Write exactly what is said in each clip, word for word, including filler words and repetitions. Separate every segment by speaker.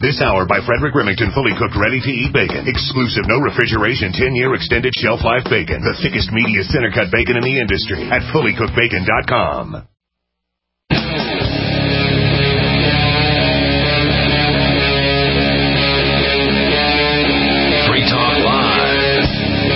Speaker 1: This hour by Frederick Remington, fully cooked, ready-to-eat bacon. Exclusive, no refrigeration, ten-year extended shelf life bacon. The thickest, meatiest center-cut bacon in the industry at fully cooked bacon dot com.
Speaker 2: Free Talk Live.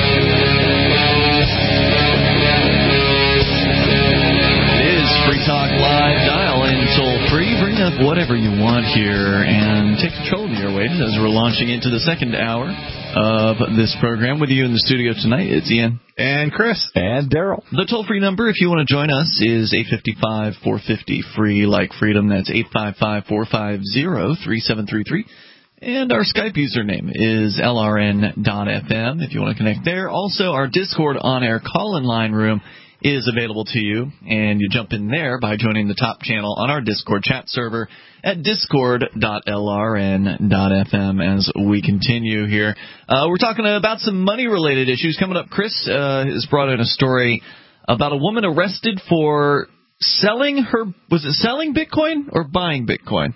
Speaker 3: It is Free Talk Live. Dial in toll-free. Bring up whatever you want here and take control of your waves as we're launching into the second hour of this program. With you in the studio tonight, it's Ian.
Speaker 4: And Chris.
Speaker 5: And Daryl.
Speaker 3: The toll-free number, if you want to join us, is eight five five, four five zero, free like freedom. That's eight five five, four five zero, three seven three three. And our Skype username is L R N dot F M if you want to connect there. Also, our Discord on-air call-in line room is available to you, and you jump in there by joining the top channel on our Discord chat server at discord dot L R N dot F M as we continue here. Uh, we're talking about some money-related issues. Coming up, Chris uh, has brought in a story about a woman arrested for selling her, was it selling Bitcoin or buying Bitcoin?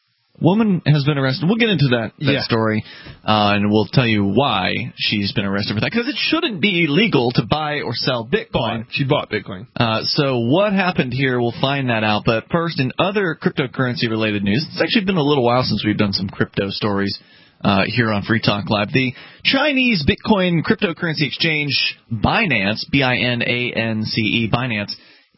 Speaker 3: Woman has been arrested. We'll get into that, that yeah. story, uh, and we'll tell you why she's been arrested for that. Because it shouldn't be illegal to buy or sell Bitcoin.
Speaker 4: She bought Bitcoin.
Speaker 3: Uh, so what happened here, we'll find that out. But first, in other cryptocurrency-related news, it's actually been a little while since we've done some crypto stories uh, here on Free Talk Live. The Chinese Bitcoin cryptocurrency exchange Binance, B I N A N C E, Binance,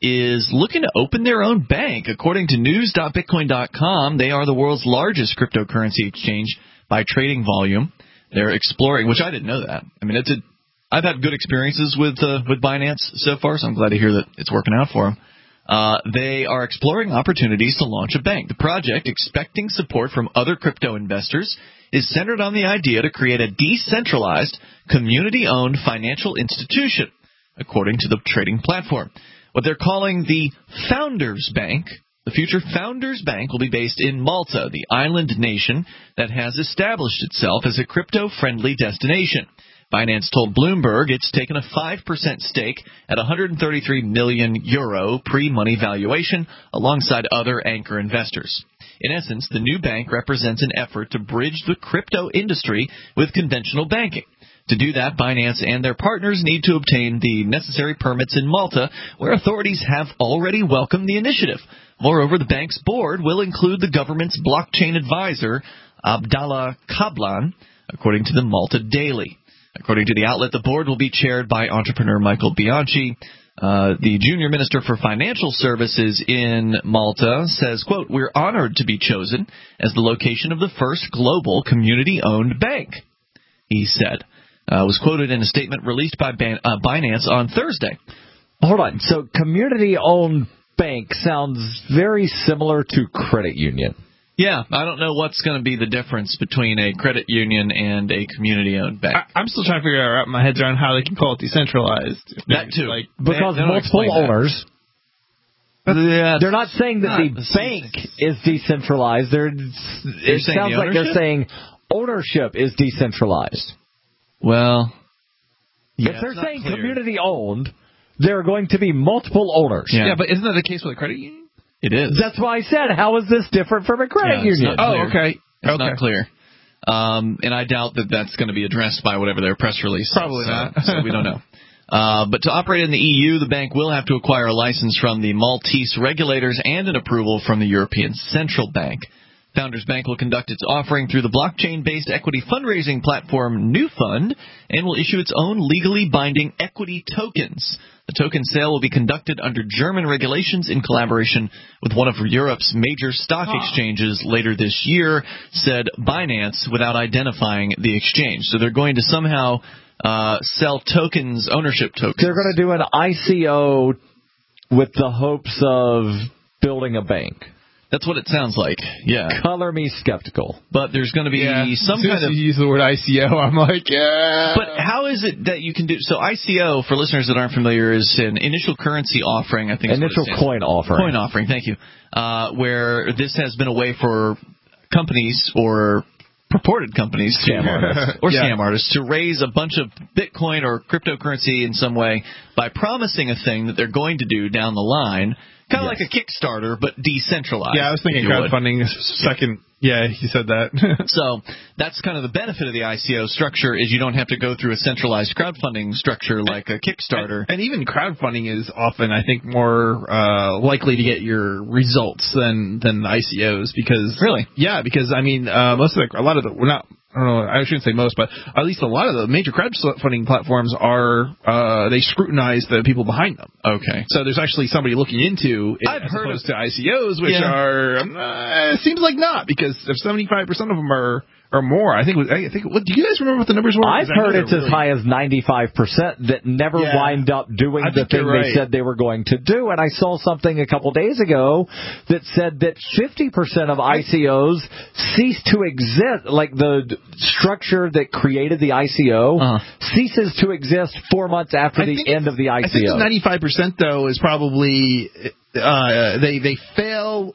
Speaker 3: is looking to open their own bank. According to news dot bitcoin dot com, they are the world's largest cryptocurrency exchange by trading volume. They're exploring, which I didn't know that. I mean, it's a, I've had good experiences with uh, with Binance so far, so I'm glad to hear that it's working out for them. Uh, they are exploring opportunities to launch a bank. The project, expecting support from other crypto investors, is centered on the idea to create a decentralized, community-owned financial institution, according to the trading platform. What they're calling the Founders Bank. The future Founders Bank will be based in Malta, the island nation that has established itself as a crypto-friendly destination. Binance told Bloomberg it's taken a five percent stake at one hundred thirty-three million euro pre-money valuation alongside other anchor investors. In essence, the new bank represents an effort to bridge the crypto industry with conventional banking. To do that, Binance and their partners need to obtain the necessary permits in Malta, where authorities have already welcomed the initiative. Moreover, the bank's board will include the government's blockchain advisor, Abdallah Kablan, according to the Malta Daily. According to the outlet, the board will be chaired by entrepreneur Michael Bianchi. Uh, the junior minister for financial services in Malta says, quote, "We're honored to be chosen as the location of the first global community-owned bank," he said. Uh, was quoted in a statement released by Ban- uh, Binance on Thursday.
Speaker 5: Hold on. So community-owned bank sounds very similar to credit union.
Speaker 3: Yeah, I don't know what's going to be the difference between a credit union and a community-owned bank.
Speaker 4: I, I'm still trying to figure out my head's around how they can call it decentralized.
Speaker 3: That too.
Speaker 4: Like,
Speaker 5: because
Speaker 3: they, they
Speaker 5: multiple owners.
Speaker 3: Yeah,
Speaker 5: they're not saying that the, the bank is decentralized. They're, it sounds the like they're saying ownership is decentralized.
Speaker 3: Well, yeah,
Speaker 5: if they're saying community-owned, there are going to be multiple owners.
Speaker 4: Yeah. yeah, but isn't that the case with a credit union?
Speaker 3: It is.
Speaker 5: That's why I said, how is this different from a credit
Speaker 3: yeah,
Speaker 5: union?
Speaker 4: Oh, okay.
Speaker 3: It's
Speaker 4: okay.
Speaker 3: not clear. Um, and I doubt that that's going to be addressed by whatever their press release
Speaker 4: Probably
Speaker 3: says.
Speaker 4: not.
Speaker 3: So, so we don't know. Uh, but to operate in the E U, the bank will have to acquire a license from the Maltese regulators and an approval from the European Central Bank. Founders Bank will conduct its offering through the blockchain-based equity fundraising platform NewFund and will issue its own legally binding equity tokens. The token sale will be conducted under German regulations in collaboration with one of Europe's major stock huh. exchanges later this year, said Binance, without identifying the exchange. So they're going to somehow uh, sell tokens, ownership tokens.
Speaker 5: They're going to do an I C O with the hopes of building a bank.
Speaker 3: That's what it sounds like, yeah.
Speaker 5: Color me skeptical.
Speaker 3: But there's going to be
Speaker 4: yeah.
Speaker 3: some
Speaker 4: as soon
Speaker 3: kind
Speaker 4: as
Speaker 3: of...
Speaker 4: you use the word I C O, I'm like, yeah.
Speaker 3: But how is it that you can do... So I C O, for listeners that aren't familiar, is an initial currency offering, I think.
Speaker 5: Initial coin offering.
Speaker 3: Coin offering, thank you. Uh, where this has been a way for companies or purported companies to,
Speaker 5: scam artists.
Speaker 3: or
Speaker 4: yeah.
Speaker 3: scam artists to raise a bunch of Bitcoin or cryptocurrency in some way by promising a thing that they're going to do down the line, Kind of
Speaker 5: Yes.
Speaker 3: like a Kickstarter, but decentralized.
Speaker 4: Yeah, I was thinking crowdfunding second. Yeah, you said that.
Speaker 3: So that's kind of the benefit of the I C O structure is you don't have to go through a centralized crowdfunding structure like a Kickstarter.
Speaker 4: And, and even crowdfunding is often, I think, more uh, likely to get your results than than I C Os because
Speaker 3: really,
Speaker 4: yeah, because I mean, uh, most of the, a lot of the, we're not. I don't know, I shouldn't say most, but at least a lot of the major crowdfunding platforms are, uh, they scrutinize the people behind them.
Speaker 3: Okay.
Speaker 4: So there's actually somebody looking into it
Speaker 3: I've
Speaker 4: as
Speaker 3: heard
Speaker 4: opposed
Speaker 3: of,
Speaker 4: to I C Os, which
Speaker 3: yeah.
Speaker 4: are, uh, it seems like not, because if seventy-five percent of them are, or more, I think, I think, what, do you guys remember what the numbers were?
Speaker 5: I've heard it's really as high as ninety-five percent that never
Speaker 4: yeah. wind
Speaker 5: up doing
Speaker 4: I
Speaker 5: the thing
Speaker 4: right.
Speaker 5: they said they were going to do. And I saw something a couple days ago that said that fifty percent of I C Os cease to exist, like the structure that created the I C O uh-huh. ceases to exist four months after I the end of the I C O.
Speaker 4: I think the ninety-five percent, though, is probably, uh, they, they fail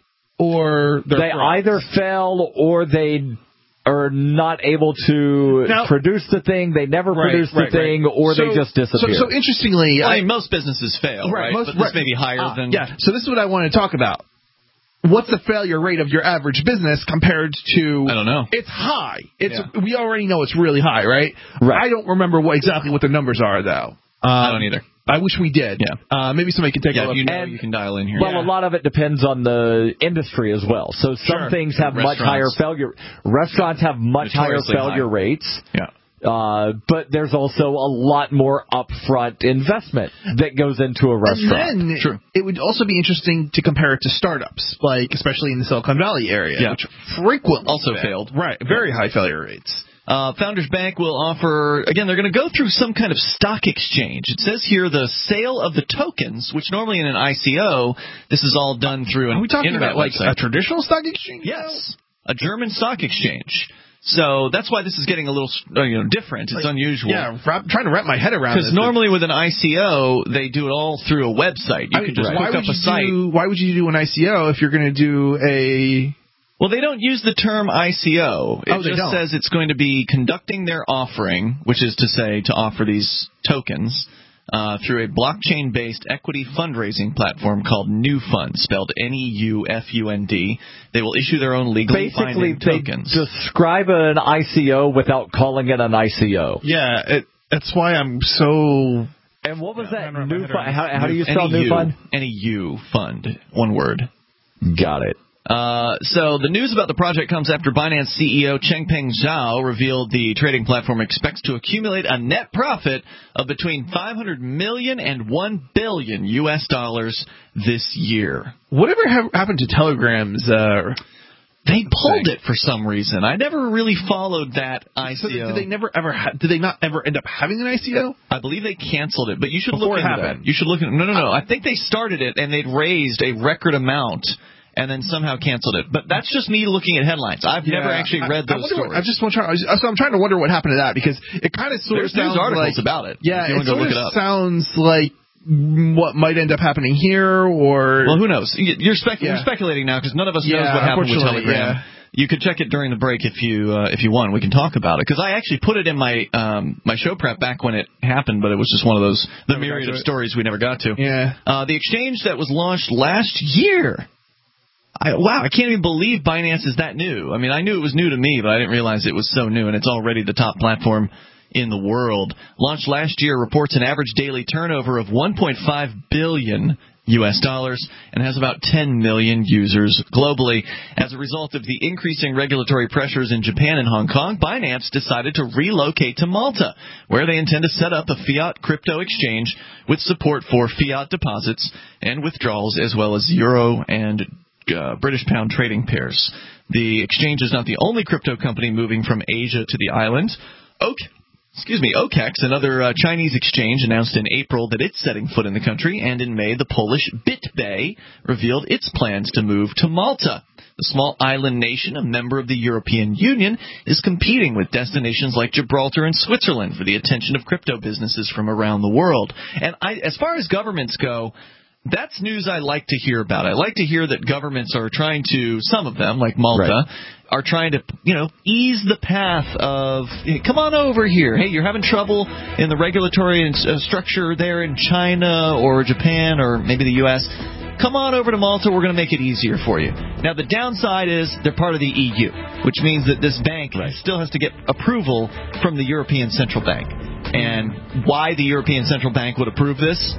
Speaker 4: or they're
Speaker 5: They
Speaker 4: frauds.
Speaker 5: either fail or they are not able to now, produce the thing, they never
Speaker 4: right,
Speaker 5: produce
Speaker 4: right,
Speaker 5: the thing,
Speaker 4: right.
Speaker 5: or
Speaker 4: so,
Speaker 5: they just disappear.
Speaker 4: So, so interestingly...
Speaker 3: Well, I
Speaker 4: I
Speaker 3: mean, most businesses fail, right?
Speaker 4: right? Most,
Speaker 3: but this
Speaker 4: right.
Speaker 3: may be higher
Speaker 4: uh,
Speaker 3: than...
Speaker 4: Yeah, so this is what I want to talk about. What's the failure rate of your average business compared to...
Speaker 3: I don't know.
Speaker 4: It's high. It's
Speaker 3: yeah.
Speaker 4: We already know it's really high, right?
Speaker 5: Right.
Speaker 4: I don't remember what exactly what the numbers are, though. Um,
Speaker 3: I don't either.
Speaker 4: I wish we did.
Speaker 3: Yeah.
Speaker 4: Uh, maybe somebody can take
Speaker 3: yeah,
Speaker 4: a look.
Speaker 3: If you know,
Speaker 5: and,
Speaker 3: you can dial in here.
Speaker 5: Well,
Speaker 3: yeah.
Speaker 5: a lot of it depends on the industry as well. So some
Speaker 4: sure.
Speaker 5: things have much higher failure. Restaurants have much higher failure
Speaker 3: high.
Speaker 5: rates.
Speaker 3: Yeah.
Speaker 5: Uh, but there's also a lot more upfront investment that goes into a restaurant.
Speaker 4: And then True. It would also be interesting to compare it to startups, like especially in the Silicon Valley area,
Speaker 3: yeah.
Speaker 4: which frequently
Speaker 3: also
Speaker 4: failed.
Speaker 3: failed.
Speaker 4: Right, very high failure rates.
Speaker 3: Uh, Founders Bank will offer, again, they're going to go through some kind of stock exchange. It says here the sale of the tokens, which normally in an I C O, this is all done through an
Speaker 4: Are we talking
Speaker 3: internet
Speaker 4: about like
Speaker 3: website.
Speaker 4: a traditional stock exchange?
Speaker 3: Yes, a German stock exchange. So that's why this is getting a little uh, you know different. It's like, unusual.
Speaker 4: Yeah, wrap, trying to wrap my head around this.
Speaker 3: Because normally with an I C O, they do it all through a website. You I, can just right. hook up a site.
Speaker 4: Do, why would you do an I C O if you're going to do a...
Speaker 3: Well, they don't use the term I C O. It
Speaker 4: oh,
Speaker 3: just
Speaker 4: don't.
Speaker 3: says it's going to be conducting their offering, which is to say to offer these tokens uh, through a blockchain-based equity fundraising platform called NewFund, spelled N E U F U N D. They will issue their own legally
Speaker 5: Basically,
Speaker 3: binding tokens.
Speaker 5: They describe an I C O without calling it an I C O.
Speaker 4: Yeah, it, that's why I'm so...
Speaker 5: And what was
Speaker 4: yeah,
Speaker 5: that? New fund? How, how do you spell NewFund?
Speaker 3: N E U Fund, one word.
Speaker 5: Got it.
Speaker 3: Uh, so the news about the project comes after Binance C E O Changpeng Zhao revealed the trading platform expects to accumulate a net profit of between five hundred million and one billion U S dollars this year.
Speaker 4: Whatever ha- happened to Telegram's? Uh,
Speaker 3: they pulled thing? it for some reason. I never really followed that I C O.
Speaker 4: So did they never ever? Ha- did they not ever end up having an I C O?
Speaker 3: I believe they canceled it, but you should
Speaker 4: Before
Speaker 3: look into that. You should look into No, no, no. I think they started it and they'd raised a record amount. And then somehow canceled it. But that's just me looking at headlines. I've yeah, never actually read those
Speaker 4: I
Speaker 3: stories.
Speaker 4: What, I just want to try, so I'm trying to wonder what happened to that because it kind of sort
Speaker 3: There's
Speaker 4: of sounds
Speaker 3: news articles
Speaker 4: like,
Speaker 3: about it.
Speaker 4: Yeah,
Speaker 3: if you
Speaker 4: it
Speaker 3: sort
Speaker 4: go look
Speaker 3: of
Speaker 4: it up. sounds like what might end up happening here, or
Speaker 3: well, who knows? You're, spec-
Speaker 4: yeah.
Speaker 3: you're speculating now because none of us
Speaker 4: yeah,
Speaker 3: knows what happened with Telegram.
Speaker 4: Yeah.
Speaker 3: You could check it during the break if you uh, if you want. We can talk about it because I actually put it in my um, my show prep back when it happened, but it was just one of those the
Speaker 4: never
Speaker 3: myriad of
Speaker 4: it.
Speaker 3: stories we never got to.
Speaker 4: Yeah.
Speaker 3: Uh, the exchange that was launched last year. I, wow, I can't even believe Binance is that new. I mean, I knew it was new to me, but I didn't realize it was so new, and it's already the top platform in the world. Launched last year, reports an average daily turnover of one point five billion U S dollars and has about ten million users globally. As a result of the increasing regulatory pressures in Japan and Hong Kong, Binance decided to relocate to Malta, where they intend to set up a fiat crypto exchange with support for fiat deposits and withdrawals, as well as euro and Uh, British pound trading pairs. The exchange is not the only crypto company moving from Asia to the island. Oak, excuse me, O K E X, another uh, Chinese exchange, announced in April that it's setting foot in the country, and in May, the Polish BitBay revealed its plans to move to Malta. The small island nation, a member of the European Union, is competing with destinations like Gibraltar and Switzerland for the attention of crypto businesses from around the world. And I, as far as governments go, that's news I like to hear about. I like to hear that governments are trying to, some of them, like Malta, right. are trying to, you know, ease the path of, hey, come on over here. Hey, you're having trouble in the regulatory uh, structure there in China or Japan or maybe the U S come on over to Malta. We're going to make it easier for you. Now, the downside is they're part of the E U, which means that this bank right. still has to get approval from the European Central Bank. And why the European Central Bank would approve this,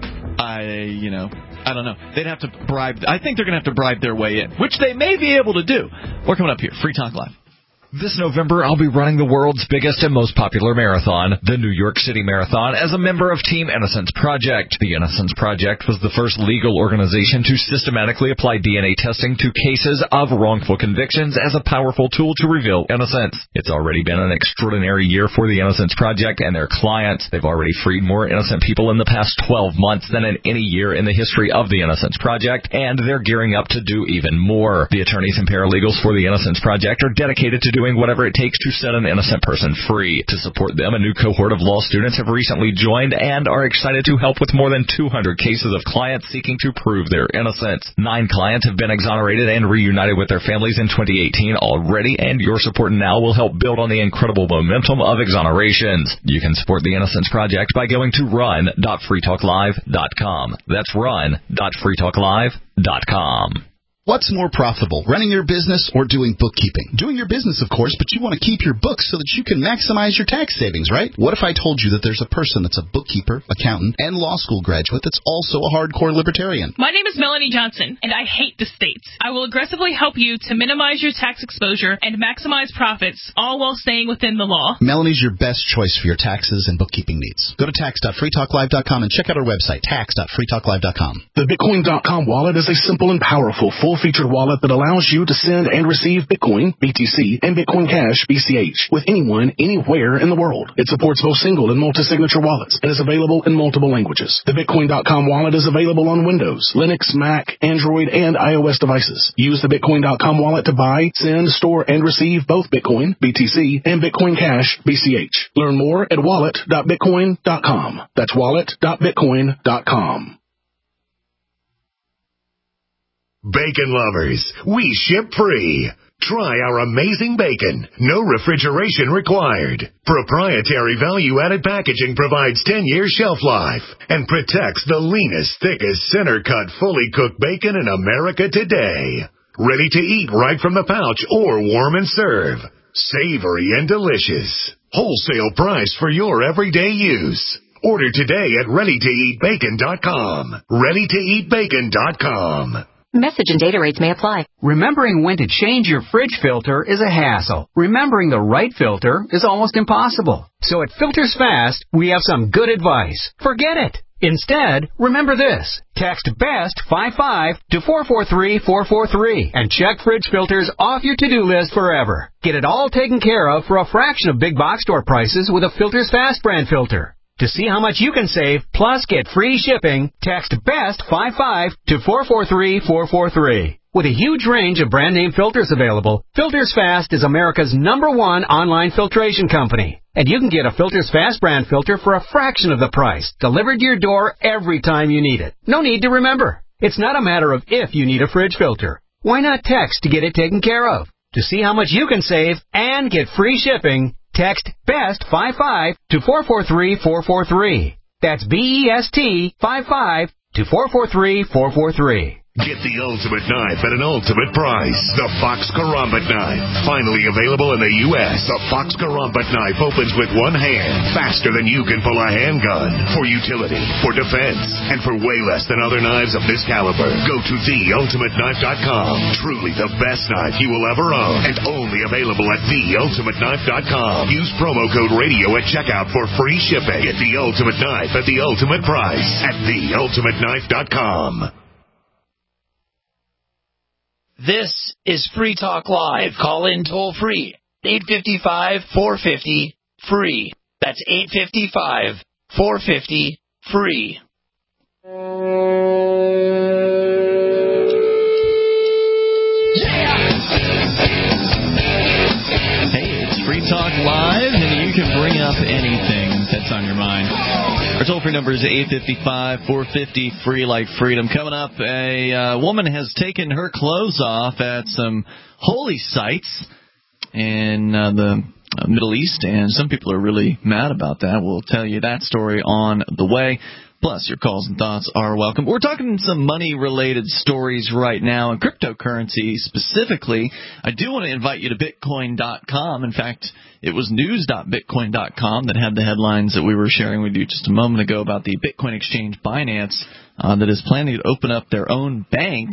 Speaker 3: I, you know, I don't know. They'd have to bribe. I think they're going to have to bribe their way in, which they may be able to do. We're coming up here. Free Talk Live.
Speaker 2: This November, I'll be running the world's biggest and most popular marathon, the New York City Marathon, as a member of Team Innocence Project. The Innocence Project was the first legal organization to systematically apply D N A testing to cases of wrongful convictions as a powerful tool to reveal innocence. It's already been an extraordinary year for the Innocence Project and their clients. They've already freed more innocent people in the past twelve months than in any year in the history of the Innocence Project, and they're gearing up to do even more. The attorneys and paralegals for the Innocence Project are dedicated to doing whatever it takes to set an innocent person free. To support them, a new cohort of law students have recently joined and are excited to help with more than two hundred cases of clients seeking to prove their innocence. Nine clients have been exonerated and reunited with their families in twenty eighteen already, and your support now will help build on the incredible momentum of exonerations. You can support the Innocence Project by going to run dot free talk live dot com. That's run dot free talk live dot com.
Speaker 6: What's more profitable, running your business or doing bookkeeping? Doing your business, of course, but you want to keep your books so that you can maximize your tax savings, right? What if I told you that there's a person that's a bookkeeper, accountant, and law school graduate that's also a hardcore libertarian?
Speaker 7: My name is Melanie Johnson, and I hate the states. I will aggressively help you to minimize your tax exposure and maximize profits, all while staying within the law.
Speaker 6: Melanie's your best choice for your taxes and bookkeeping needs. Go to tax dot free talk live dot com and check out our website, tax dot free talk live dot com.
Speaker 8: The Bitcoin dot com wallet is a simple and powerful full-featured wallet that allows you to send and receive Bitcoin, B T C, and Bitcoin Cash, B C H, with anyone, anywhere in the world. It supports both single and multi-signature wallets and is available in multiple languages. The Bitcoin dot com wallet is available on Windows, Linux, Mac, Android, and iOS devices. Use the Bitcoin dot com wallet to buy, send, store, and receive both Bitcoin, B T C, and Bitcoin Cash, B C H. Learn more at wallet dot bitcoin dot com. That's wallet dot bitcoin dot com.
Speaker 1: Bacon lovers, we ship free. Try our amazing bacon. No refrigeration required. Proprietary value-added packaging provides ten-year shelf life and protects the leanest, thickest, center-cut, fully cooked bacon in America today. Ready to eat right from the pouch or warm and serve. Savory and delicious. Wholesale price for your everyday use. Order today at ready to eat bacon dot com. ready to eat bacon dot com.
Speaker 9: Message and data rates may apply.
Speaker 10: Remembering when to change your fridge filter is a hassle. Remembering the right filter is almost impossible. So at Filters Fast, we have some good advice. Forget it. Instead, remember this. Text BEST fifty-five to four four three four four three and check fridge filters off your to-do list forever. Get it all taken care of for a fraction of big box store prices with a Filters Fast brand filter. To see how much you can save, plus get free shipping, text BEST fifty-five to four four three four four three. With a huge range of brand name filters available, Filters Fast is America's number one online filtration company. And you can get a Filters Fast brand filter for a fraction of the price, delivered to your door every time you need it. No need to remember. It's not a matter of if you need a fridge filter. Why not text to get it taken care of? To see how much you can save and get free shipping, text BEST fifty-five to four four three four four three. That's B E S T fifty-five to four four three four four three.
Speaker 1: Get the ultimate knife at an ultimate price. The Fox Karambit Knife. Finally available in the U S The Fox Karambit Knife opens with one hand, faster than you can pull a handgun. For utility, for defense, and for way less than other knives of this caliber. Go to the ultimate knife dot com. Truly the best knife you will ever own. And only available at the ultimate knife dot com. Use promo code radio at checkout for free shipping. Get the ultimate knife at the ultimate price at the ultimate knife dot com.
Speaker 11: This is Free Talk Live. Call in toll free. eight five five, four five zero, free. That's eight five five, four five zero, free.
Speaker 3: Hey, it's Free Talk Live, and you can bring up anything that's on your mind. Our toll-free number is eight five five, four five zero, free like freedom. Coming up, a uh, woman has taken her clothes off at some holy sites in uh, the Middle East, and some people are really mad about that. We'll tell you that story on the way. Plus, your calls and thoughts are welcome. We're talking some money-related stories right now, and cryptocurrency specifically. I do want to invite you to Bitcoin dot com. In fact, it was news dot bitcoin dot com that had the headlines that we were sharing with you just a moment ago about the Bitcoin exchange Binance uh, that is planning to open up their own bank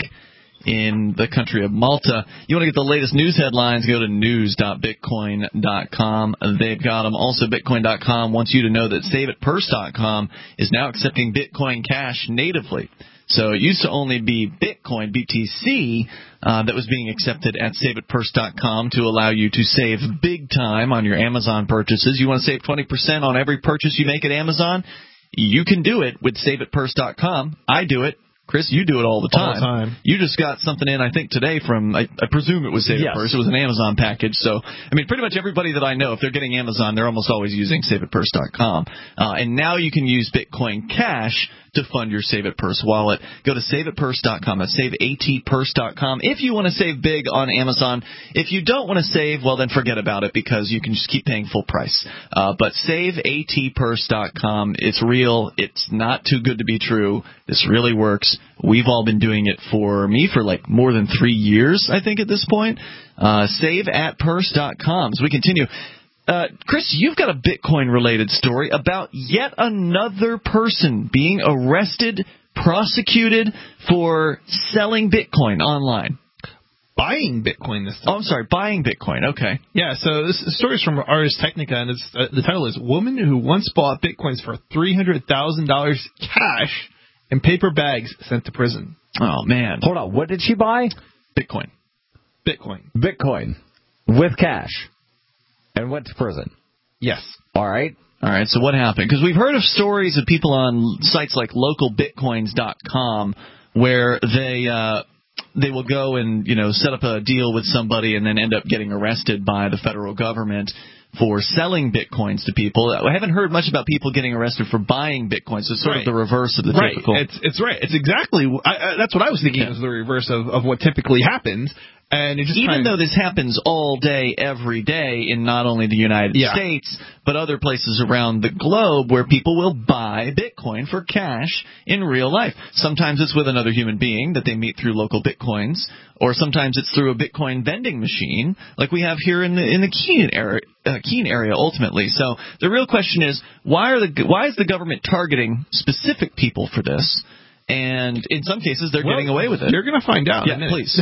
Speaker 3: in the country of Malta. You want to get the latest news headlines, go to news dot bitcoin dot com. They've got them. Also, Bitcoin dot com wants you to know that save it purse dot com is now accepting Bitcoin Cash natively. So it used to only be Bitcoin, B T C, uh, that was being accepted at save it purse dot com to allow you to save big time on your Amazon purchases. You want to save twenty percent on every purchase you make at Amazon? You can do it with save it purse dot com. I do it. Chris, you do it all the time.
Speaker 4: All the time.
Speaker 3: You just got something in, I think, today from, I, I presume it was Save It
Speaker 5: Yes.
Speaker 3: Purse. It was an Amazon package. So, I mean, pretty much everybody that I know, if they're getting Amazon, they're almost always using save it purse dot com. Uh, and now you can use Bitcoin Cash to fund your Save It Purse wallet. Go to save it purse dot com. That's save at purse dot com. If you want to save big on Amazon, if you don't want to save, well, then forget about it because you can just keep paying full price. Uh, but save at purse dot com. It's real. It's not too good to be true. This really works. We've all been doing it for me for like more than three years, I think, at this point. Uh, save at purse dot com. So we continue. Uh, Chris, you've got a Bitcoin-related story about yet another person being arrested, prosecuted for selling Bitcoin online.
Speaker 4: Buying Bitcoin this time.
Speaker 3: Oh, I'm sorry, buying Bitcoin. Okay.
Speaker 4: Yeah, so this story is from Ars Technica, and it's, uh, the title is Woman Who Once Bought Bitcoins for three hundred thousand dollars cash in paper bags sent to prison.
Speaker 3: Oh, man.
Speaker 5: Hold on. What did she buy?
Speaker 3: Bitcoin.
Speaker 4: Bitcoin.
Speaker 5: Bitcoin. With cash. And went to prison.
Speaker 4: Yes.
Speaker 5: All right.
Speaker 3: All right, so what happened? Because we've heard of stories of people on sites like local bitcoins dot com where they uh, they will go and, you know, set up a deal with somebody and then end up getting arrested by the federal government for selling Bitcoins to people. I haven't heard much about people getting arrested for buying Bitcoins. It's sort
Speaker 4: right.
Speaker 3: of the reverse of the
Speaker 4: right.
Speaker 3: typical.
Speaker 4: It's it's right. It's exactly I, I, that's what I was thinking. Yeah. Is the reverse of, of what typically happens. And it just
Speaker 3: Even
Speaker 4: kind of,
Speaker 3: though this happens all day, every day in not only the United
Speaker 4: yeah.
Speaker 3: States, but other places around the globe where people will buy Bitcoin for cash in real life. Sometimes it's with another human being that they meet through local Bitcoins, or sometimes it's through a Bitcoin vending machine like we have here in the in the Keene area, uh, Keene area ultimately. So the real question is, why are the why is the government targeting specific people for this? And in some cases, they're
Speaker 4: well,
Speaker 3: getting away with it.
Speaker 4: You're going to find out.
Speaker 3: Yeah, please.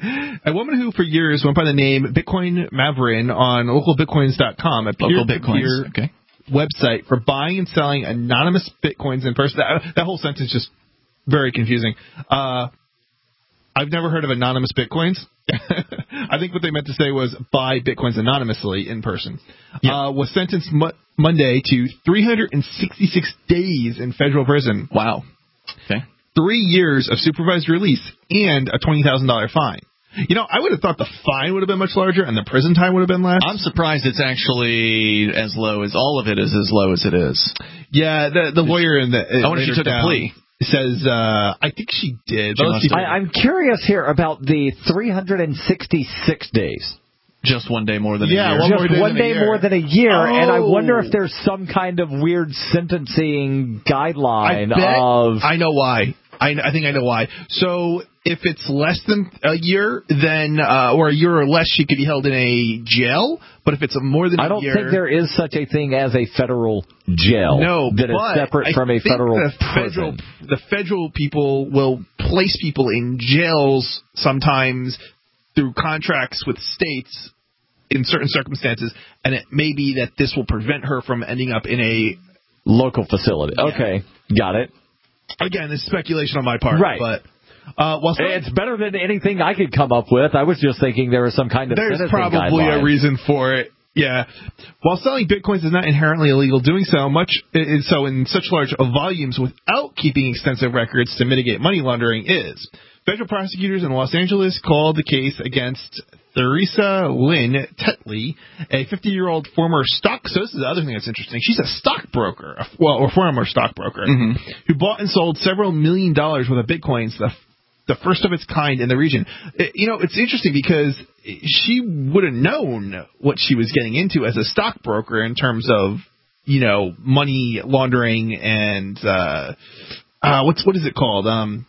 Speaker 4: A woman who for years went by the name Bitcoin Maverin on local bitcoins dot com, a
Speaker 3: Local
Speaker 4: peer-to-peer
Speaker 3: Bitcoins. Okay.
Speaker 4: website for buying and selling anonymous Bitcoins in person. That, that whole sentence is just very confusing. Uh, I've never heard of anonymous Bitcoins. I think what they meant to say was buy Bitcoins anonymously in person.
Speaker 3: Yep.
Speaker 4: Uh, was sentenced mo- Monday to three hundred sixty-six days in federal prison.
Speaker 3: Wow. Okay.
Speaker 4: Three years of supervised release and a twenty thousand dollars fine. You know, I would have thought the fine would have been much larger and the prison time would have been less.
Speaker 3: I'm surprised it's actually as low as all of it is as low as it is.
Speaker 4: Yeah, the the lawyer in the
Speaker 3: I wonder if she took
Speaker 4: down
Speaker 3: a plea.
Speaker 4: Says, uh, I think she did.
Speaker 3: She must have.
Speaker 5: I, I'm curious here about the three hundred sixty-six days.
Speaker 3: Just one day more than
Speaker 4: Yeah,
Speaker 3: a year.
Speaker 4: one more
Speaker 5: Just
Speaker 4: day
Speaker 5: one
Speaker 4: than a
Speaker 5: day
Speaker 4: year.
Speaker 5: more than a year,
Speaker 4: Oh.
Speaker 5: and I wonder if there's some kind of weird sentencing guideline
Speaker 4: I bet,
Speaker 5: of.
Speaker 4: I know why. I, I think I know why. So if it's less than a year, then uh, or a year or less, she could be held in a jail. But if it's a more than
Speaker 5: I
Speaker 4: a
Speaker 5: don't
Speaker 4: year,
Speaker 5: think there is such a thing as a federal jail.
Speaker 4: No,
Speaker 5: that is
Speaker 4: but
Speaker 5: separate
Speaker 4: I
Speaker 5: from a
Speaker 4: think
Speaker 5: federal
Speaker 4: the
Speaker 5: prison.
Speaker 4: federal the federal people will place people in jails sometimes through contracts with states in certain circumstances, and it may be that this will prevent her from ending up in a
Speaker 5: local facility.
Speaker 4: Yeah.
Speaker 5: Okay, got it.
Speaker 4: Again, it's speculation on my part,
Speaker 5: Right.
Speaker 4: but uh, well,
Speaker 5: It's better than anything I could come up with. I was just thinking there was some kind of
Speaker 4: there's
Speaker 5: sentencing
Speaker 4: probably
Speaker 5: guideline.
Speaker 4: a reason for it. Yeah. While selling Bitcoins is not inherently illegal, doing so much so in such large volumes without keeping extensive records to mitigate money laundering is. Federal prosecutors in Los Angeles called the case against Theresa Lynn Tetley, a fifty-year-old former stock. So this is the other thing that's interesting. She's a stockbroker, well, or former stockbroker,
Speaker 3: mm-hmm.
Speaker 4: who bought and sold several million dollars worth of Bitcoins, the the first of its kind in the region. It, you know, it's interesting because she would have known what she was getting into as a stockbroker in terms of, you know, money laundering and uh, uh, what's what is it called? Um,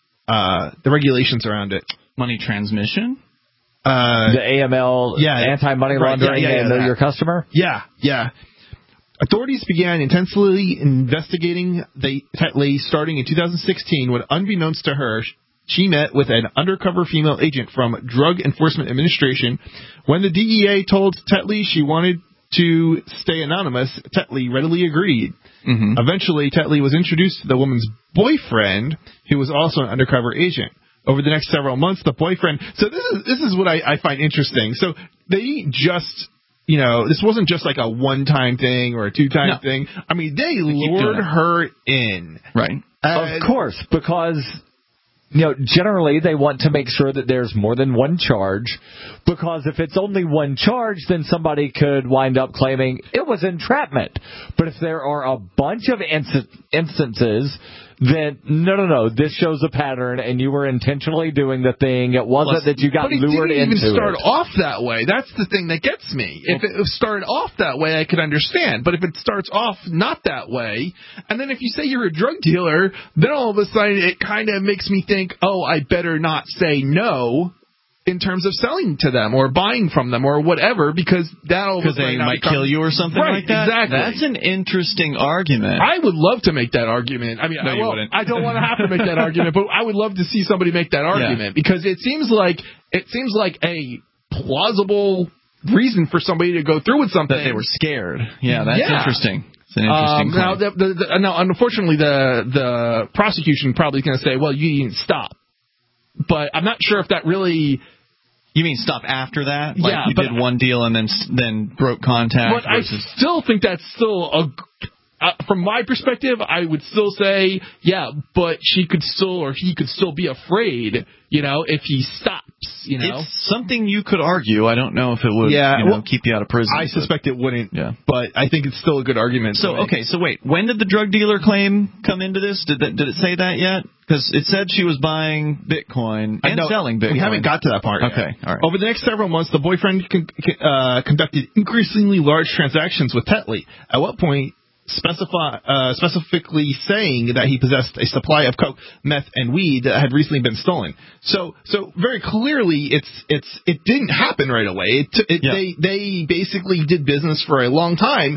Speaker 4: uh, the regulations around it.
Speaker 3: Money transmission.
Speaker 5: Uh, the A M L,
Speaker 4: yeah,
Speaker 5: anti-money
Speaker 4: right,
Speaker 5: laundering,
Speaker 4: yeah, yeah, yeah,
Speaker 5: and know
Speaker 4: that.
Speaker 5: your customer.
Speaker 4: Yeah, yeah. Authorities began intensely investigating the Tetley starting in two thousand sixteen when, unbeknownst to her, she met with an undercover female agent from Drug Enforcement Administration. When the D E A told Tetley she wanted to stay anonymous, Tetley readily agreed.
Speaker 3: Mm-hmm.
Speaker 4: Eventually, Tetley was introduced to the woman's boyfriend, who was also an undercover agent. Over the next several months, the boyfriend... So this is this is what I, I find interesting. So they didn't just... You know, this wasn't just like a one-time thing or a two-time
Speaker 3: no.
Speaker 4: thing. I mean, they lured her in.
Speaker 3: Right.
Speaker 5: Uh, of course, because... You know, generally they want to make sure that there's more than one charge, because if it's only one charge, then somebody could wind up claiming it was entrapment. But if there are a bunch of inst- instances, then no, no, no, this shows a pattern, and you were intentionally doing the thing. It wasn't
Speaker 4: Plus,
Speaker 5: that you got
Speaker 4: but it
Speaker 5: lured
Speaker 4: didn't
Speaker 5: into
Speaker 4: even start
Speaker 5: it.
Speaker 4: off that way. That's the thing that gets me. If it started off that way, I could understand. But if it starts off not that way, and then if you say you're a drug dealer, then all of a sudden it kind of makes me think, oh, I better not say no in terms of selling to them or buying from them or whatever, because that'll
Speaker 3: because they might
Speaker 4: become,
Speaker 3: kill you or something
Speaker 4: right,
Speaker 3: like that.
Speaker 4: Exactly.
Speaker 3: That's an interesting argument.
Speaker 4: I would love to make that argument. I mean,
Speaker 3: no,
Speaker 4: I,
Speaker 3: you
Speaker 4: well,
Speaker 3: wouldn't.
Speaker 4: I don't want to have to make that argument, but I would love to see somebody make that argument yeah. because it seems like it seems like a plausible reason for somebody to go through with something.
Speaker 3: That they were scared. Yeah, that's
Speaker 4: yeah.
Speaker 3: interesting. It's an interesting
Speaker 4: um, now, the, the, the, now, unfortunately, the the prosecution probably is going to say, "Well, you didn't stop," but I'm not sure if that really.
Speaker 3: You mean stop after that? Like
Speaker 4: yeah,
Speaker 3: you did one deal and then then broke contact?
Speaker 4: But versus... I still think that's still a. Uh, from my perspective, I would still say, yeah, but she could still, or he could still be afraid, you know, if he stops, you know.
Speaker 3: It's something you could argue. I don't know if it would,
Speaker 4: yeah,
Speaker 3: you know,
Speaker 4: well,
Speaker 3: keep you out of prison.
Speaker 4: I
Speaker 3: but,
Speaker 4: suspect it wouldn't,
Speaker 3: yeah.
Speaker 4: but I think it's still a good argument.
Speaker 3: So, okay, so wait, when did the drug dealer claim come into this? Did that, did it say that yet? Because it said she was buying Bitcoin and
Speaker 4: know,
Speaker 3: selling Bitcoin.
Speaker 4: We haven't got to that part
Speaker 3: okay,
Speaker 4: yet.
Speaker 3: all right.
Speaker 4: Over the next several months, the boyfriend con- uh, conducted increasingly large transactions with Tetley. At what point... Specify, uh, specifically saying that he possessed a supply of coke, meth, and weed that had recently been stolen. So, so very clearly, it's it's it didn't happen right away. It, it yeah. they they basically did business for a long time,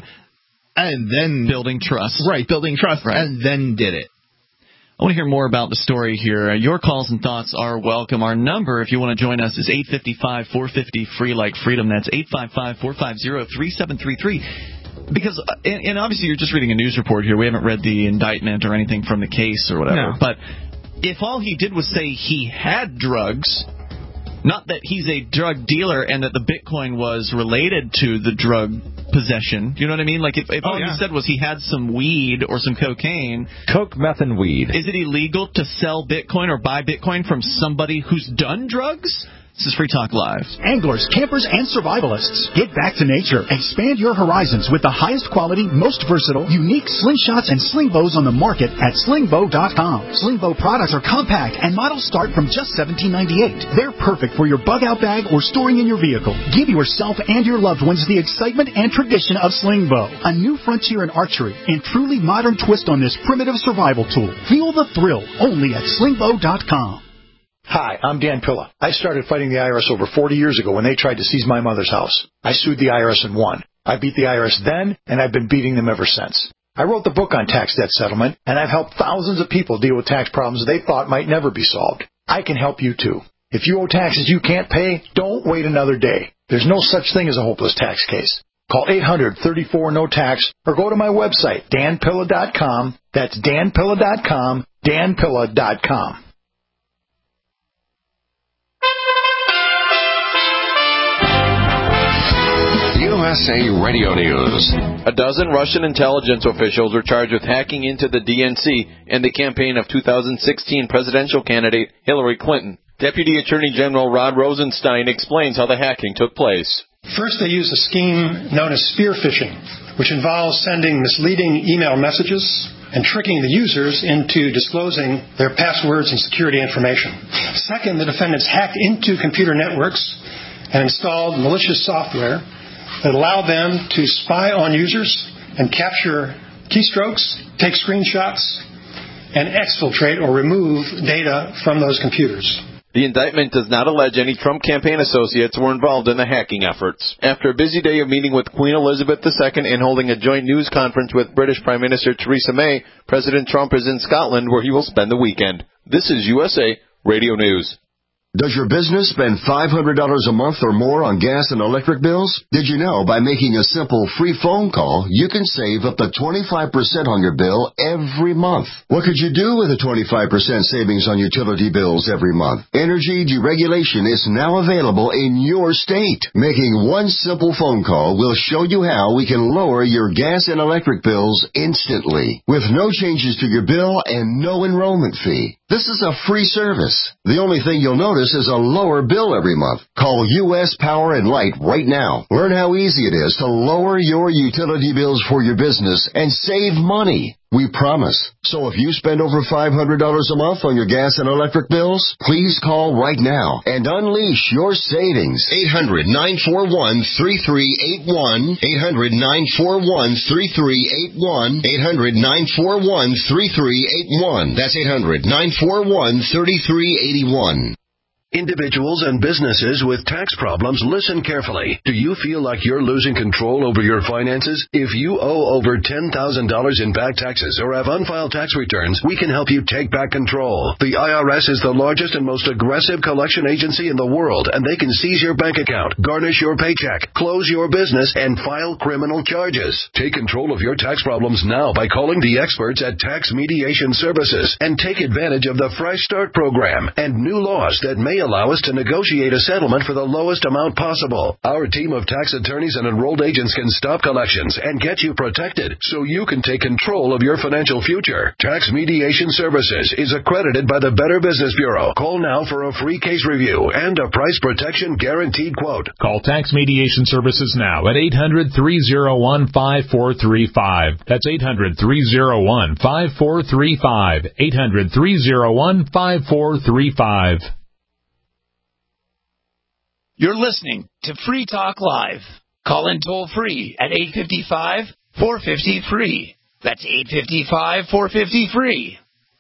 Speaker 4: and then
Speaker 3: building trust,
Speaker 4: right? Building trust,
Speaker 3: right.
Speaker 4: and then did it.
Speaker 3: I want to hear more about the story here. Your calls and thoughts are welcome. Our number, if you want to join us, is eight five five, four five zero, free like freedom. That's eight five five, four five zero, three seven three three. Because, and, and obviously you're just reading a news report here. We haven't read the indictment or anything from the case or whatever.
Speaker 4: No.
Speaker 3: But if all he did was say he had drugs, not that he's a drug dealer and that the Bitcoin was related to the drug possession. You know what I mean? Like if, if
Speaker 4: oh,
Speaker 3: all
Speaker 4: yeah.
Speaker 3: he said was he had some weed or some cocaine.
Speaker 5: Coke, meth, and weed.
Speaker 3: Is it illegal to sell Bitcoin or buy Bitcoin from somebody who's done drugs? This is Free Talk Live.
Speaker 12: Anglers, campers, and survivalists, get back to nature. Expand your horizons with the highest quality, most versatile, unique slingshots and sling bows on the market at sling bow dot com. Sling bow products are compact and models start from just seventeen ninety-eight. They're perfect for your bug out bag or storing in your vehicle. Give yourself and your loved ones the excitement and tradition of sling bow, a new frontier in archery and truly modern twist on this primitive survival tool. Feel the thrill only at sling bow dot com.
Speaker 13: Hi, I'm Dan Pilla. I started fighting the I R S over forty years ago when they tried to seize my mother's house. I sued the I R S and won. I beat the I R S then, and I've been beating them ever since. I wrote the book on tax debt settlement, and I've helped thousands of people deal with tax problems they thought might never be solved. I can help you too. If you owe taxes you can't pay, don't wait another day. There's no such thing as a hopeless tax case. Call eight hundred, thirty-four, no tax or go to my website, dan pilla dot com. That's dan pilla dot com, dan pilla dot com.
Speaker 14: U S A Radio News.
Speaker 15: A dozen Russian intelligence officials were charged with hacking into the D N C and the campaign of two thousand sixteen presidential candidate Hillary Clinton. Deputy Attorney General Rod Rosenstein explains how the hacking took place.
Speaker 16: First, they used a scheme known as spear phishing, which involves sending misleading email messages and tricking the users into disclosing their passwords and security information. Second, the defendants hacked into computer networks and installed malicious software that allowed them to spy on users and capture keystrokes, take screenshots, and exfiltrate or remove data from those computers.
Speaker 15: The indictment does not allege any Trump campaign associates were involved in the hacking efforts. After a busy day of meeting with Queen Elizabeth the Second and holding a joint news conference with British Prime Minister Theresa May, President Trump is in Scotland where he will spend the weekend. This is U S A Radio News.
Speaker 17: Does your business spend five hundred dollars a month or more on gas and electric bills? Did you know by making a simple free phone call, you can save up to twenty-five percent on your bill every month? What could you do with a twenty-five percent savings on utility bills every month? Energy deregulation is now available in your state. Making one simple phone call will show you how we can lower your gas and electric bills instantly, with no changes to your bill and no enrollment fee. This is a free service. The only thing you'll notice is a lower bill every month. Call U S Power and Light right now. Learn how easy it is to lower your utility bills for your business and save money. We promise. So if you spend over five hundred dollars a month on your gas and electric bills, please call right now and unleash your savings.
Speaker 1: eight hundred, nine four one, three three eight one. eight hundred, nine four one, three three eight one. eight hundred, nine four one, three three eight one. That's eight hundred, nine four one, three three eight one.
Speaker 18: Individuals and businesses with tax problems, listen carefully. Do you feel like you're losing control over your finances? If you owe over ten thousand dollars in back taxes or have unfiled tax returns, we can help you take back control. The I R S is the largest and most aggressive collection agency in the world, and they can seize your bank account, garnish your paycheck, close your business, and file criminal charges. Take control of your tax problems now by calling the experts at Tax Mediation Services and take advantage of the Fresh Start program and new laws that may allow us to negotiate a settlement for the lowest amount possible. Our team of tax attorneys and enrolled agents can stop collections and get you protected so you can take control of your financial future. Tax Mediation Services is accredited by the Better Business Bureau. Call now for a free case review and a price protection guaranteed quote.
Speaker 19: Call Tax Mediation Services now at eight hundred, three oh one, five four three five. That's eight hundred, three oh one, five four three five. eight hundred, three oh one, five four three five.
Speaker 11: You're listening to Free Talk Live. Call in toll free at eight five five, four five zero, free. That's eight five five, four five zero, free.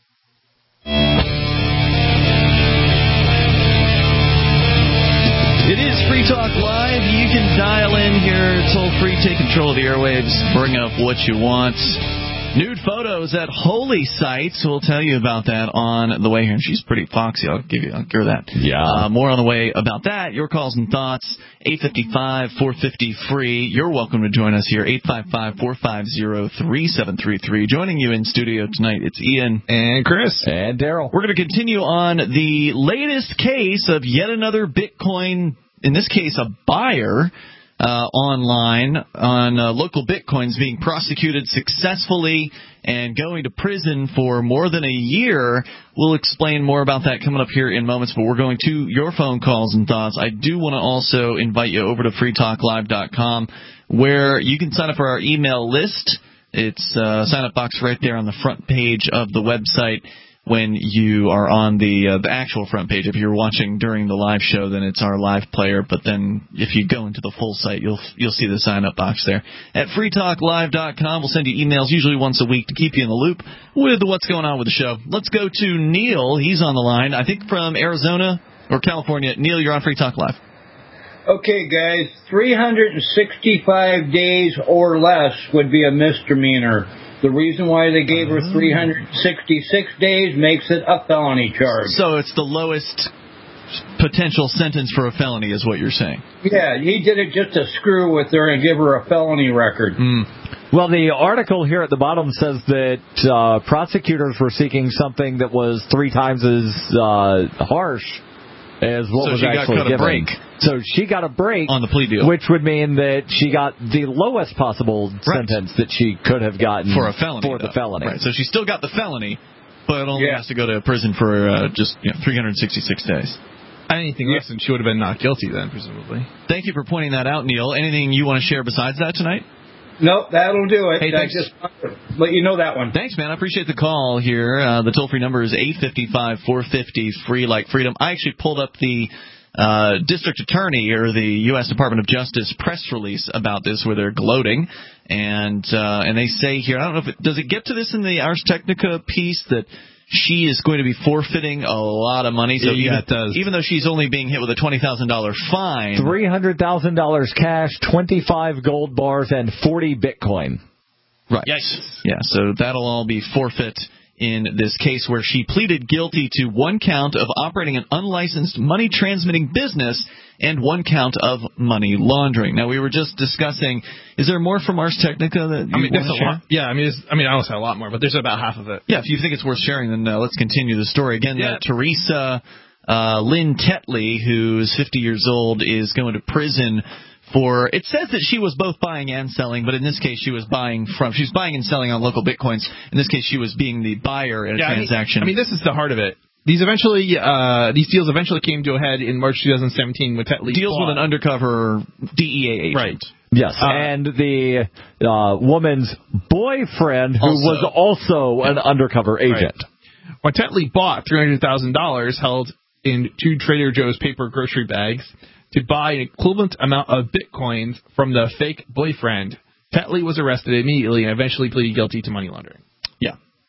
Speaker 3: It is Free Talk Live. You can dial in here toll free, take control of the airwaves, bring up what you want. Nude photos at holy sites. We'll tell you about that on the way here. And she's pretty foxy. I'll give you, I'll give her that.
Speaker 5: Yeah.
Speaker 3: Uh, more on the way about that. Your calls and thoughts. eight five five, four five zero, free. You're welcome to join us here. eight five five, four five zero, three seven three three. Joining you in studio tonight, it's Ian
Speaker 4: and Chris
Speaker 5: and Daryl.
Speaker 3: We're going to continue on the latest case of yet another Bitcoin. In this case, a buyer. Uh, online on uh, local Bitcoins being prosecuted successfully and going to prison for more than a year. We'll explain more about that coming up here in moments, but we're going to your phone calls and thoughts. I do want to also invite you over to free talk live dot com where you can sign up for our email list. It's a sign-up box right there on the front page of the website. When you are on the uh, the actual front page. If you're watching during the live show, then it's our live player. But then if you go into the full site, you'll you'll see the sign-up box there. At free talk live dot com, we'll send you emails usually once a week to keep you in the loop with what's going on with the show. Let's go to Neil. He's on the line, I think from Arizona or California. Neil, you're on Free Talk Live.
Speaker 20: Okay, guys, three hundred sixty-five days or less would be a misdemeanor. The reason why they gave her three hundred sixty-six days makes it a felony charge.
Speaker 3: So it's the lowest potential sentence for a felony is what you're saying.
Speaker 20: Yeah, he did it just to screw with her and give her a felony record.
Speaker 3: Mm.
Speaker 5: Well, the article here at the bottom says that uh, prosecutors were seeking something that was three times as uh, harsh as what
Speaker 3: so
Speaker 5: was
Speaker 3: she
Speaker 5: actually
Speaker 3: got cut
Speaker 5: given.
Speaker 3: A break.
Speaker 5: So she got a break
Speaker 3: on the plea deal,
Speaker 5: which would mean that she got the lowest possible
Speaker 3: right.
Speaker 5: sentence that she could have gotten
Speaker 3: for a felony.
Speaker 5: For
Speaker 3: though.
Speaker 5: the felony,
Speaker 3: right? So she still got the felony, but only
Speaker 20: yeah.
Speaker 3: has to go to prison for uh, just you know, three hundred sixty-six days.
Speaker 4: Anything less than she would have been not guilty then, presumably.
Speaker 3: Thank you for pointing that out, Neil. Anything you want to share besides that tonight?
Speaker 20: Nope, that'll do it.
Speaker 3: Hey,
Speaker 20: I just wanted to let you know that one.
Speaker 3: Thanks, man. I appreciate the call here. Uh, the toll-free number is eight five five, four five zero, free like freedom. I actually pulled up the uh, district attorney or the U S Department of Justice press release about this where they're gloating. And uh, and they say here, I don't know if it, does it get to this in the Ars Technica piece that she is going to be forfeiting a lot of money. So
Speaker 4: yeah,
Speaker 3: even,
Speaker 4: it does.
Speaker 3: even though she's only being hit with a twenty thousand dollars fine.
Speaker 5: three hundred thousand dollars cash, twenty-five gold bars, and forty Bitcoin.
Speaker 3: Right. Yes. Yeah, so that'll all be forfeit in this case where she pleaded guilty to one count of operating an unlicensed money transmitting business and one count of money laundering. Now, we were just discussing, is there more from Ars Technica that you
Speaker 4: I mean,
Speaker 3: want
Speaker 4: there's
Speaker 3: to
Speaker 4: a
Speaker 3: share?
Speaker 4: lot. Yeah, I mean, it's, I mean, I don't say a lot more, but there's about half of it.
Speaker 3: Yeah, if you think it's worth sharing, then uh, let's continue the story. Again,
Speaker 4: Yeah.
Speaker 3: uh, Teresa uh, Lynn Tetley, who's fifty years old, is going to prison for, it says that she was both buying and selling, but in this case she was buying from, she was buying and selling on local Bitcoins. In this case she was being the buyer in a
Speaker 4: yeah,
Speaker 3: transaction.
Speaker 4: I mean, I mean, this is the heart of it. These eventually, uh, these deals eventually came to a head in March twenty seventeen with Tetley.
Speaker 3: Deals with an undercover D E A agent.
Speaker 4: Right.
Speaker 5: Yes,
Speaker 4: Uh,
Speaker 5: and the uh, woman's boyfriend, who
Speaker 4: Also.
Speaker 5: was also an undercover agent.
Speaker 4: Right. When Tetley bought three hundred thousand dollars held in two Trader Joe's paper grocery bags to buy an equivalent amount of Bitcoins from the fake boyfriend, Tetley was arrested immediately and eventually pleaded guilty to money laundering.
Speaker 3: Yeah.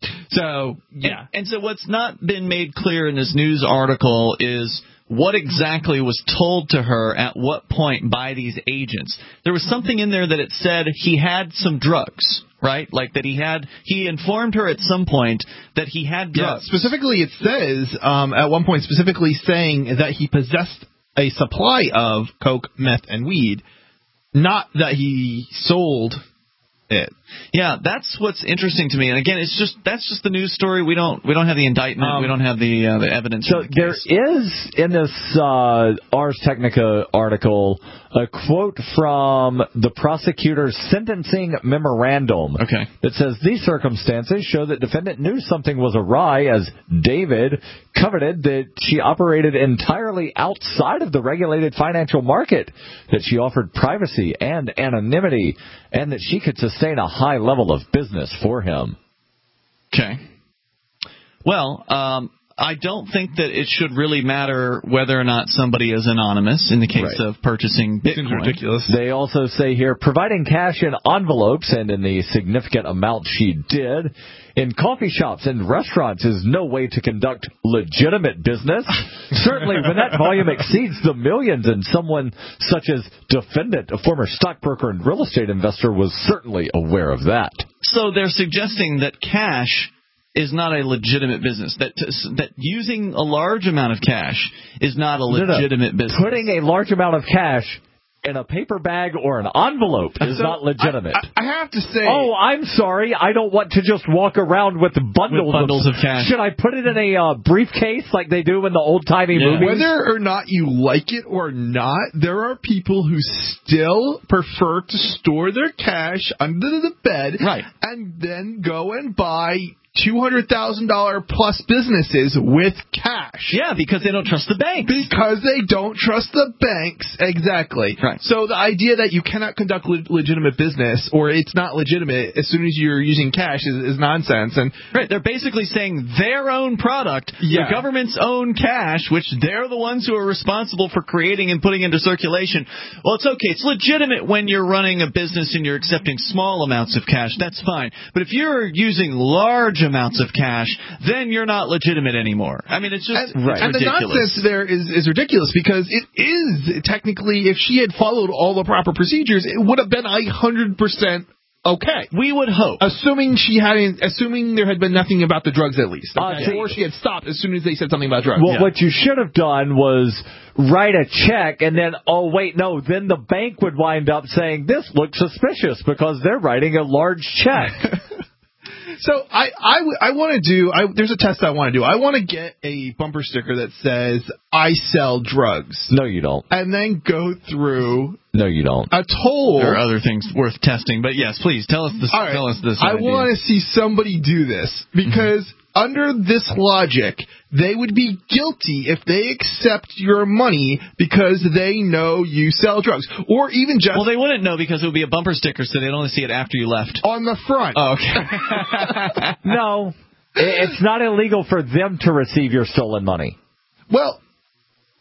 Speaker 4: So, yeah.
Speaker 3: And, and so what's not been made clear in this news article is what exactly was told to her at what point by these agents. There was something in there that it said he had some drugs, right? Like that he had, he informed her at some point that he had drugs.
Speaker 4: Yeah, specifically it says, um, at one point specifically saying that he possessed a supply of coke, meth, and weed, not that he sold it.
Speaker 3: Yeah, that's what's interesting to me. And again, it's just that's just the news story. We don't we don't have the indictment. Um, we don't have the uh, the evidence.
Speaker 5: So
Speaker 3: the
Speaker 5: there is in this uh, Ars Technica article a quote from the prosecutor's sentencing memorandum.
Speaker 3: Okay.
Speaker 5: That says these circumstances show that defendant knew something was awry as David coveted that she operated entirely outside of the regulated financial market, that she offered privacy and anonymity, and that she could sustain a high level of business for him.
Speaker 3: Okay. Well, um, I don't think that it should really matter whether or not somebody is anonymous in the case
Speaker 5: Right.
Speaker 3: of purchasing Bitcoin.
Speaker 4: Seems ridiculous.
Speaker 5: They also say here, providing cash in envelopes and in the significant amount she did in coffee shops and restaurants is no way to conduct legitimate business. Certainly, when that volume exceeds the millions, and someone such as defendant, a former stockbroker and real estate investor, was certainly aware of that.
Speaker 3: So they're suggesting that cash is not a legitimate business, that that using a large amount of cash is not a legitimate
Speaker 5: no, no.
Speaker 3: business.
Speaker 5: Putting a large amount of cash in a paper bag or an envelope is
Speaker 4: so
Speaker 5: not legitimate.
Speaker 4: I, I have to say...
Speaker 5: Oh, I'm sorry. I don't want to just walk around with bundles,
Speaker 3: with bundles of, of cash.
Speaker 5: Should I put it in a uh, briefcase like they do in the old-timey
Speaker 3: yeah.
Speaker 5: movies?
Speaker 4: Whether or not you like it or not, there are people who still prefer to store their cash under the bed
Speaker 3: right.
Speaker 4: and then go and buy two hundred thousand dollars plus businesses with cash.
Speaker 3: Yeah, because they don't trust the banks.
Speaker 4: Because they don't trust the banks. Exactly.
Speaker 3: Right.
Speaker 4: So the idea that you cannot conduct le- legitimate business, or it's not legitimate as soon as you're using cash, is, is nonsense. And
Speaker 3: right, they're basically saying their own product,
Speaker 4: yeah.
Speaker 3: the government's own cash, which they're the ones who are responsible for creating and putting into circulation. Well, it's okay. It's legitimate when you're running a business and you're accepting small amounts of cash. That's fine. But if you're using large amounts of cash, then you're not legitimate anymore. I mean, it's just
Speaker 4: and,
Speaker 3: right.
Speaker 4: and
Speaker 3: ridiculous.
Speaker 4: the nonsense there is, is ridiculous because it is technically, if she had followed all the proper procedures, it would have been a hundred percent okay.
Speaker 3: We would hope,
Speaker 4: assuming she hadn't, assuming there had been nothing about the drugs at least, okay?
Speaker 5: uh,
Speaker 4: or she had stopped as soon as they said something about drugs.
Speaker 5: Well,
Speaker 4: yeah.
Speaker 5: what you should have done was write a check and then, oh, wait, no, then the bank would wind up saying, this looks suspicious because they're writing a large check.
Speaker 4: So I I, I want to do. I, there's a test I want to do. I want to get a bumper sticker that says "I sell drugs."
Speaker 5: No, you don't.
Speaker 4: And then go through.
Speaker 5: No, you don't.
Speaker 4: A toll.
Speaker 3: There are other things worth testing, but yes, please tell us this.
Speaker 4: All right.
Speaker 3: Tell us this.
Speaker 4: I want to see somebody do this because mm-hmm. under this logic, they would be guilty if they accept your money because they know you sell drugs, or even just.
Speaker 3: Well, they wouldn't know because it would be a bumper sticker, so they'd only see it after you left.
Speaker 4: On the front.
Speaker 3: Oh, okay.
Speaker 5: No, it's not illegal for them to receive your stolen money.
Speaker 4: Well.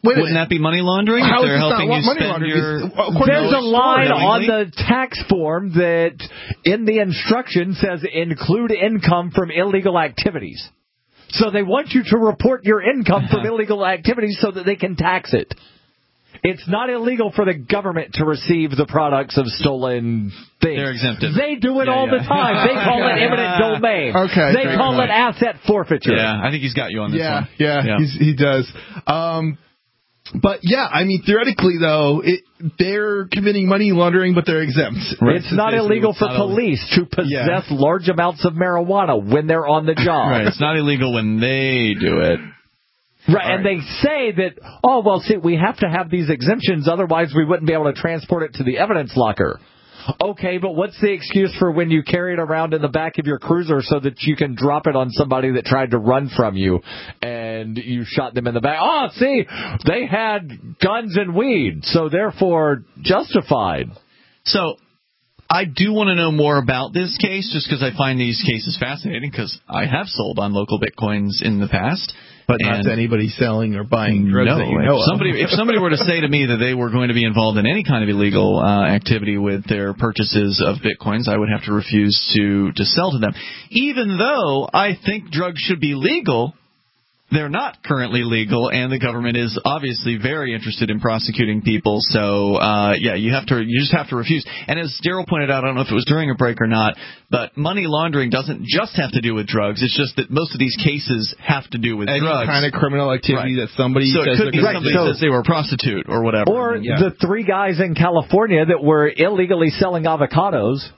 Speaker 4: Wait
Speaker 3: Wouldn't that be money laundering?
Speaker 4: How
Speaker 3: if they're
Speaker 4: is this
Speaker 3: helping
Speaker 4: not
Speaker 3: you
Speaker 4: money
Speaker 3: spend
Speaker 4: laundering?
Speaker 3: your...
Speaker 4: It's-
Speaker 5: There's a line on
Speaker 3: knowingly.
Speaker 5: the tax form that in the instruction says include income from illegal activities. So they want you to report your income from illegal activities so that they can tax it. It's not illegal for the government to receive the products of stolen things.
Speaker 3: They're exempted.
Speaker 5: They do it
Speaker 3: Yeah,
Speaker 5: all
Speaker 3: yeah.
Speaker 5: the time. They call it eminent domain.
Speaker 4: Okay,
Speaker 5: They
Speaker 4: great
Speaker 5: call
Speaker 4: point.
Speaker 5: it asset forfeiture.
Speaker 3: Yeah, I think he's got you on this
Speaker 4: yeah,
Speaker 3: one.
Speaker 4: Yeah,
Speaker 3: Yeah.
Speaker 4: He's, he does. Um, but yeah, I mean, theoretically though, it, they're committing money laundering, but they're exempt.
Speaker 5: It's not illegal for police to possess large amounts of marijuana when they're on the job.
Speaker 3: Right, it's not illegal when they do it.
Speaker 5: Right, and they say that, oh, well, see, we have to have these exemptions, otherwise we wouldn't be able to transport it to the evidence locker. Okay, but what's the excuse for when you carry it around in the back of your cruiser so that you can drop it on somebody that tried to run from you and you shot them in the back? Oh, see, they had guns and weed, so therefore justified.
Speaker 3: So I do want to know more about this case just because I find these cases fascinating because I have sold on local Bitcoins in the past.
Speaker 4: But not to anybody selling or buying drugs
Speaker 3: no,
Speaker 4: that you know
Speaker 3: if somebody,
Speaker 4: of.
Speaker 3: if somebody were to say to me that they were going to be involved in any kind of illegal uh, activity with their purchases of Bitcoins, I would have to refuse to, to sell to them. Even though I think drugs should be legal, they're not currently legal, and the government is obviously very interested in prosecuting people. So, uh, yeah, you have to, you just have to refuse. And as Daryl pointed out, I don't know if it was during a break or not, but money laundering doesn't just have to do with drugs. It's just that most of these cases have to do with
Speaker 4: Any
Speaker 3: drugs.
Speaker 4: kind of criminal activity
Speaker 3: Right.
Speaker 4: that somebody
Speaker 3: so
Speaker 4: says
Speaker 3: it could be
Speaker 4: they're
Speaker 3: somebody
Speaker 4: gonna do.
Speaker 3: says they were a prostitute or whatever.
Speaker 5: Or
Speaker 3: Yeah.
Speaker 5: the three guys in California that were illegally selling avocados.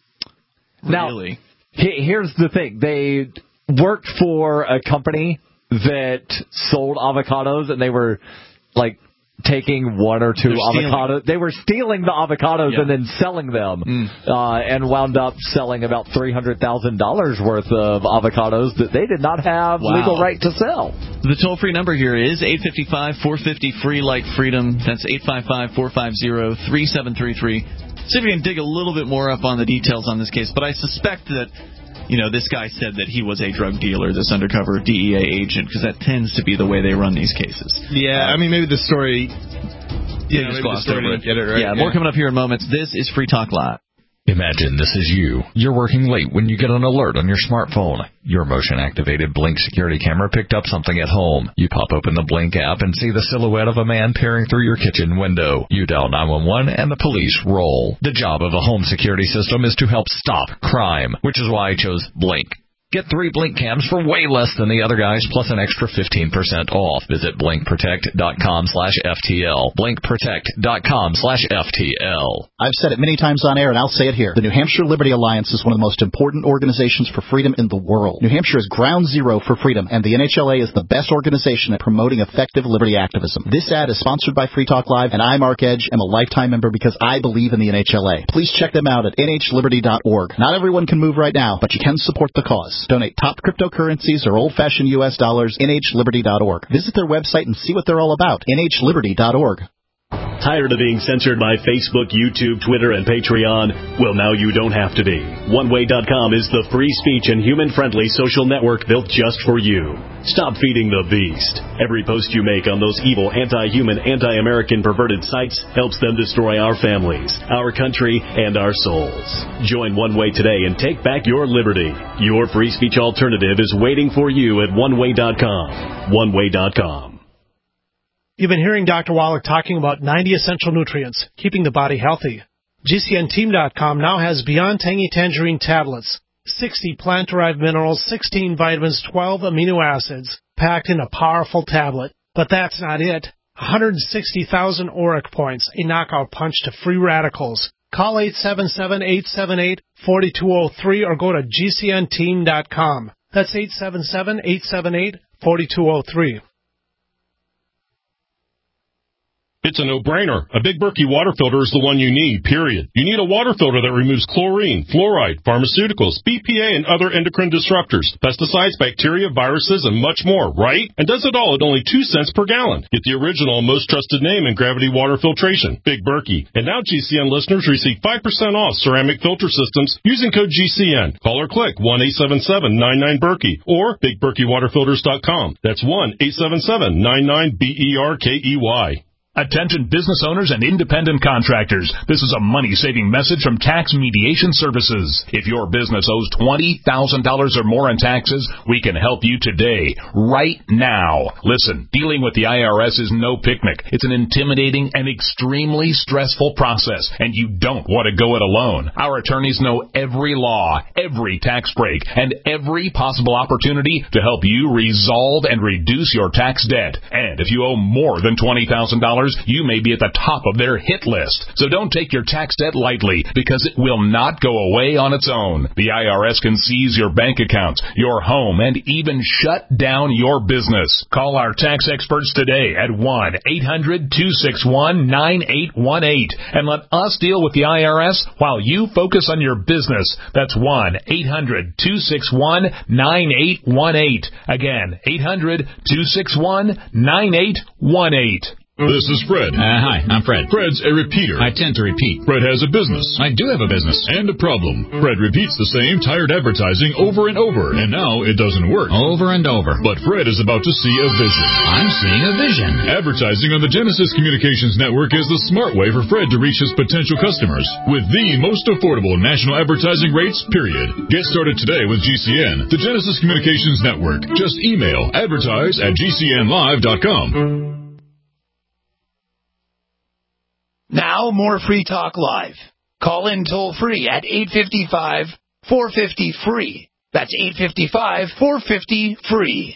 Speaker 3: Really?
Speaker 5: Now, he- here's the thing. They worked for a company that sold avocados, and they were, like, taking one or two avocados. They were stealing the avocados
Speaker 3: Yeah.
Speaker 5: and then selling them,
Speaker 3: Mm.
Speaker 5: uh, and wound up selling about three hundred thousand dollars worth of avocados that they did not have
Speaker 3: Wow.
Speaker 5: legal right to sell.
Speaker 3: The toll-free number here is eight five five, four five zero, free like freedom. That's eight five five, four five zero, three seven three three. See if we can dig a little bit more up on the details on this case, but I suspect that, you know, this guy said that he was a drug dealer, this undercover D E A agent, because that tends to be the way they run these cases.
Speaker 4: Yeah, I mean, maybe the story...
Speaker 3: They
Speaker 4: Yeah,
Speaker 3: just
Speaker 4: maybe the
Speaker 3: glossed
Speaker 4: story
Speaker 3: over it.
Speaker 4: didn't get it right.
Speaker 3: Yeah, more coming up here in moments. This is Free Talk Live.
Speaker 2: Imagine this is you. You're working late when you get an alert on your smartphone. Your motion-activated Blink security camera picked up something at home. You pop open the Blink app and see the silhouette of a man peering through your kitchen window. You dial nine one one and the police roll. The job of a home security system is to help stop crime, which is why I chose Blink. Get three Blink cams for way less than the other guys, plus an extra fifteen percent off. Visit blink protect dot com slash F T L. blink protect dot com slash F T L.
Speaker 12: I've said it many times on air, and I'll say it here. The New Hampshire Liberty Alliance is one of the most important organizations for freedom in the world. New Hampshire is ground zero for freedom, and the N H L A is the best organization at promoting effective liberty activism. This ad is sponsored by Free Talk Live, and I, Mark Edge, am a lifetime member because I believe in the N H L A. Please check them out at N H liberty dot org. Not everyone can move right now, but you can support the cause. Donate top cryptocurrencies or old-fashioned U S dollars, N H liberty dot org. Visit their website and see what they're all about, N H liberty dot org.
Speaker 21: Tired of being censored by Facebook, YouTube, Twitter, and Patreon? Well, now you don't have to be. one way dot com is the free speech and human-friendly social network built just for you. Stop feeding the beast. Every post you make on those evil, anti-human, anti-American perverted sites helps them destroy our families, our country, and our souls. Join One Way today and take back your liberty. Your free speech alternative is waiting for you at one way dot com. one way dot com.
Speaker 22: You've been hearing Doctor Wallach talking about ninety essential nutrients, keeping the body healthy. G C N team dot com now has Beyond Tangy Tangerine tablets, sixty plant-derived minerals, sixteen vitamins, twelve amino acids, packed in a powerful tablet. But that's not it. one hundred sixty thousand auric points, a knockout punch to free radicals. Call eight seven seven, eight seven eight, four two zero three or go to G C N team dot com. That's eight seven seven, eight seven eight, four two zero three.
Speaker 6: It's a no-brainer. A Big Berkey water filter is the one you need, period. You need a water filter that removes chlorine, fluoride, pharmaceuticals, B P A, and other endocrine disruptors, pesticides, bacteria, viruses, and much more, right? And does it all at only two cents per gallon. Get the original and most trusted name in gravity water filtration, Big Berkey. And now G C N listeners receive five percent off ceramic filter systems using code G C N. Call or click one eight seven seven nine nine Berkey or big berkey water filters dot com. That's one eight seven seven nine nine B E R K E Y.
Speaker 19: Attention business owners and independent contractors. This is a money-saving message from Tax Mediation Services. If your business owes twenty thousand dollars or more in taxes, we can help you today, right now. Listen, dealing with the I R S is no picnic. It's an intimidating and extremely stressful process, and you don't want to go it alone. Our attorneys know every law, every tax break, and every possible opportunity to help you resolve and reduce your tax debt. And if you owe more than twenty thousand dollars, you may be at the top of their hit list. So don't take your tax debt lightly, because it will not go away on its own. The I R S can seize your bank accounts, your home, and even shut down your business. Call our tax experts today at one eight hundred two six one nine eight one eight and let us deal with the I R S while you focus on your business. That's one eight hundred two six one nine eight one eight. Again, eight hundred two six one nine eight one eight.
Speaker 7: This is Fred.
Speaker 23: Uh, hi, I'm Fred.
Speaker 7: Fred's a repeater.
Speaker 23: I tend to repeat.
Speaker 7: Fred has a business.
Speaker 23: I do have a business.
Speaker 7: And a problem. Fred repeats the same tired advertising over and over, and now it doesn't work.
Speaker 23: Over and over.
Speaker 7: But Fred is about to see a vision.
Speaker 23: I'm seeing a vision.
Speaker 7: Advertising on the Genesis Communications Network is the smart way for Fred to reach his potential customers with the most affordable national advertising rates, period. Get started today with G C N, the Genesis Communications Network. Just email advertise at g c n live dot com.
Speaker 11: Now, more Free Talk Live. Call in toll-free at eight five five, four five zero, free. That's eight five five, four five zero, free.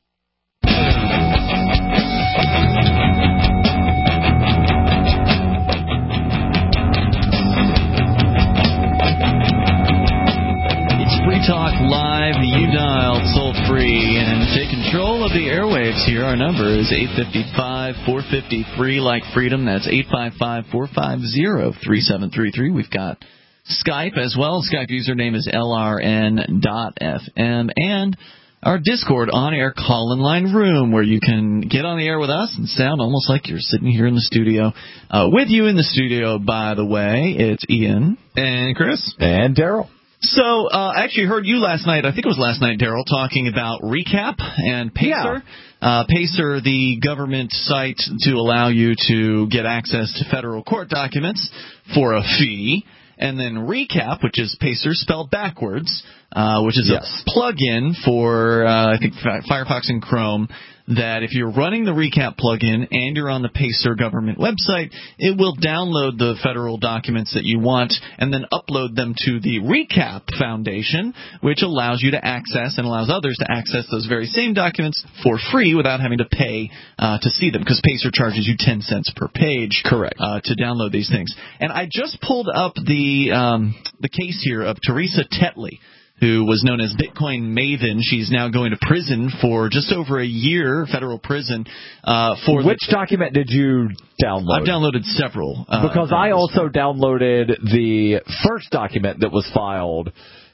Speaker 3: It's Free Talk Live. You dial toll-free and take control of the airwaves here. Our number is eight five five, four five zero, free, like freedom. That's eight five five, four five zero, three seven three three. We've got Skype as well. Skype username is L R N dot F M. And our Discord on-air call-in line room, where you can get on the air with us and sound almost like you're sitting here in the studio. Uh, with you in the studio, by the way, it's Ian.
Speaker 4: And Chris.
Speaker 5: And Daryl.
Speaker 3: So, uh, I actually heard you last night, I think it was last night, Daryl, talking about Recap and Pacer. Yeah. Uh, Pacer, the government site to allow you to get access to federal court documents for a fee. And then Recap, which is Pacer spelled backwards, uh, which is yes. a plug-in for, uh, I think, Firefox and Chrome, that if you're running the Recap plugin and you're on the Pacer government website, it will download the federal documents that you want and then upload them to the Recap Foundation, which allows you to access and allows others to access those very same documents for free without having to pay uh, to see them, because Pacer charges you ten cents per page.
Speaker 5: Correct.
Speaker 3: Uh, to download these things. And I just pulled up the um, the case here of Teresa Tetley, who was known as Bitcoin Maven. She's now going to prison for just over a year, federal prison. Uh, for
Speaker 5: Which
Speaker 3: the,
Speaker 5: document did you download?
Speaker 3: I've downloaded several. Uh,
Speaker 5: because I also downloaded the first document that was filed,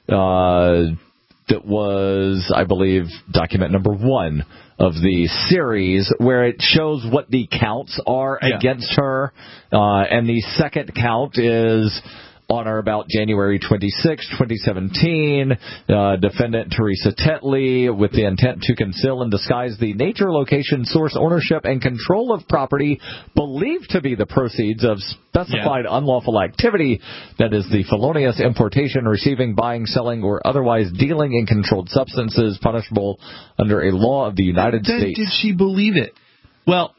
Speaker 5: uh, that was, I believe, document number one of the series, where it shows what the counts are yeah. against her. Uh, and the second count is on or about January twenty-sixth, twenty seventeen, uh, defendant Teresa Tetley, with the intent to conceal and disguise the nature, location, source, ownership, and control of property believed to be the proceeds of specified yeah. unlawful activity, that is the felonious importation, receiving, buying, selling, or otherwise dealing in controlled substances punishable under a law of the United
Speaker 4: then
Speaker 5: States.
Speaker 4: Did she believe it?
Speaker 3: Well,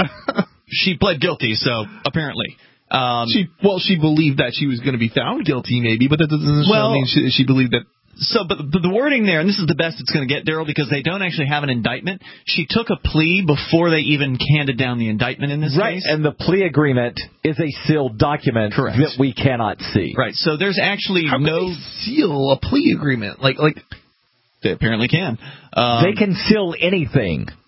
Speaker 3: she pled guilty, so apparently. Um,
Speaker 4: she well, she believed that she was going to be found guilty, maybe, but that doesn't
Speaker 3: well,
Speaker 4: mean she, she believed that.
Speaker 3: So, but, but the wording there, and this is the best it's going to get, Daryl, because they don't actually have an indictment. She took a plea before they even handed down the indictment in this
Speaker 5: right,
Speaker 3: case.
Speaker 5: Right, and the plea agreement is a sealed document
Speaker 3: Correct.
Speaker 5: that we cannot see.
Speaker 3: Right, so there's actually
Speaker 4: How
Speaker 3: no
Speaker 4: can they seal a plea agreement. Like, like
Speaker 3: they apparently can. Um,
Speaker 5: they can seal anything.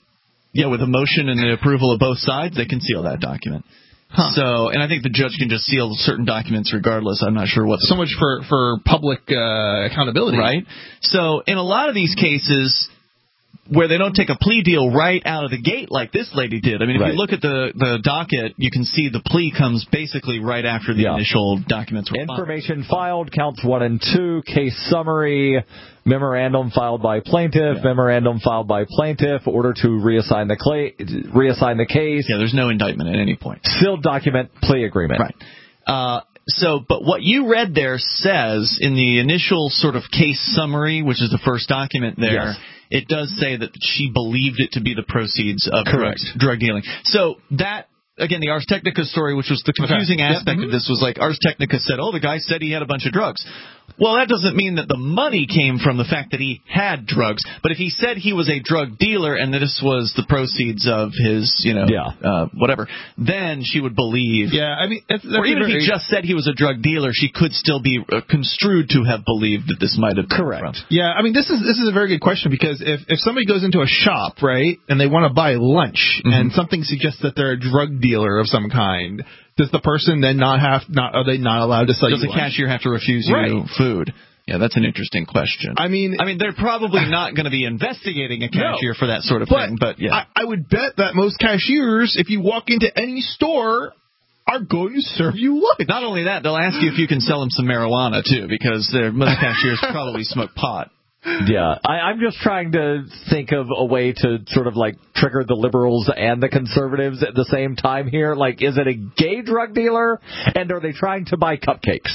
Speaker 3: Yeah, with a motion and the approval of both sides, they can seal that document. Huh. So, and I think the judge can just seal certain documents regardless. I'm not sure what.
Speaker 4: So much for for public uh, accountability,
Speaker 3: right? So, in a lot of these cases where they don't take a plea deal right out of the gate like this lady did. I mean, if
Speaker 5: Right.
Speaker 3: you look at the, the docket, you can see the plea comes basically right after the
Speaker 5: Yeah.
Speaker 3: initial documents were
Speaker 5: Information filed, counts one and two, case summary, memorandum filed by plaintiff, yeah. memorandum filed by plaintiff, order to reassign the cla- reassign the case.
Speaker 3: Yeah, there's no indictment at any point.
Speaker 5: Sealed document, plea agreement.
Speaker 3: Right. Uh, so, but what you read there says in the initial sort of case summary, which is the first document there,
Speaker 5: Yes.
Speaker 3: it does say that she believed it to be the proceeds of drug,
Speaker 5: Correct.
Speaker 3: drug dealing. So that, again, the Ars Technica story, which was the confusing
Speaker 5: Okay.
Speaker 3: aspect
Speaker 5: Yep.
Speaker 3: of this, was like Ars Technica said, oh, the guy said he had a bunch of drugs. Well, that doesn't mean that the money came from the fact that he had drugs. But if he said he was a drug dealer and that this was the proceeds of his, you know,
Speaker 5: Yeah.
Speaker 3: uh, whatever, then she would believe.
Speaker 4: Yeah, I mean, that's, that's
Speaker 3: or even
Speaker 4: very,
Speaker 3: if he just said he was a drug dealer, she could still be uh, construed to have believed that this might have been
Speaker 5: correct.
Speaker 3: From.
Speaker 4: Yeah, I mean, this is this is a very good question because if if somebody goes into a shop, right, and they want to buy lunch,
Speaker 3: Mm-hmm.
Speaker 4: and something suggests that they're a drug dealer of some kind, does the person then not have not are they not allowed to sell
Speaker 3: Does
Speaker 4: you
Speaker 3: the
Speaker 4: lunch?
Speaker 3: cashier have to refuse you
Speaker 4: Right.
Speaker 3: food? Yeah, that's an interesting question.
Speaker 4: I mean,
Speaker 3: I mean, they're probably not going to be investigating a cashier
Speaker 4: No.
Speaker 3: for that sort of
Speaker 4: but
Speaker 3: thing, but yeah.
Speaker 4: I, I would bet that most cashiers, if you walk into any store, are going to serve you lunch.
Speaker 3: Not only that, they'll ask you if you can sell them some marijuana too, because they're, most cashiers probably smoke pot.
Speaker 5: Yeah, I, I'm just trying to think of a way to sort of like trigger the liberals and the conservatives at the same time here. Like, is it a gay drug dealer, and are they trying to buy cupcakes?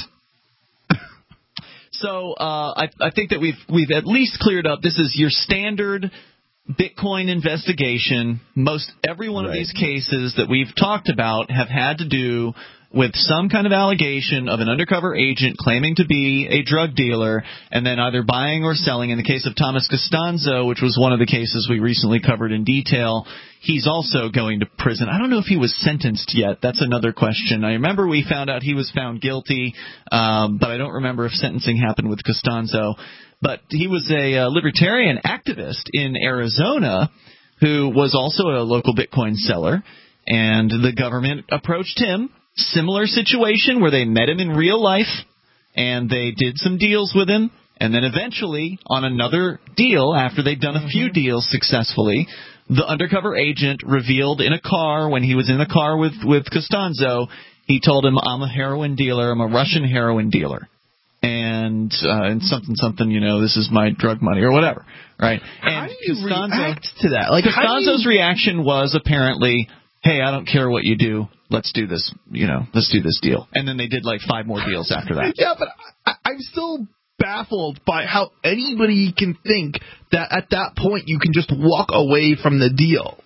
Speaker 3: So uh, I, I think that we've we've at least cleared up. This is your standard Bitcoin investigation. Most every one
Speaker 5: Right.
Speaker 3: of these cases that we've talked about have had to do with some kind of allegation of an undercover agent claiming to be a drug dealer and then either buying or selling. In the case of Thomas Costanzo, which was one of the cases we recently covered in detail, he's also going to prison. I don't know if he was sentenced yet. That's another question. I remember we found out he was found guilty, um, but I don't remember if sentencing happened with Costanzo. But he was a uh, libertarian activist in Arizona who was also a local Bitcoin seller, and the government approached him. Similar situation where they met him in real life, and they did some deals with him, and then eventually, on another deal, after they'd done a few deals successfully, the undercover agent revealed in a car, when he was in the car with, with Costanzo, he told him, I'm a heroin dealer, I'm a Russian heroin dealer. And uh, and something something, you know, this is my drug money or whatever, right? And
Speaker 4: How do you
Speaker 3: Costanzo,
Speaker 4: react to that? Like,
Speaker 3: Costanzo's
Speaker 4: how do you...
Speaker 3: reaction was apparently, hey, I don't care what you do. Let's do this, you know, let's do this deal. And then they did like five more deals after that.
Speaker 4: Yeah, but I, I'm still baffled by how anybody can think that at that point you can just walk away from the deal.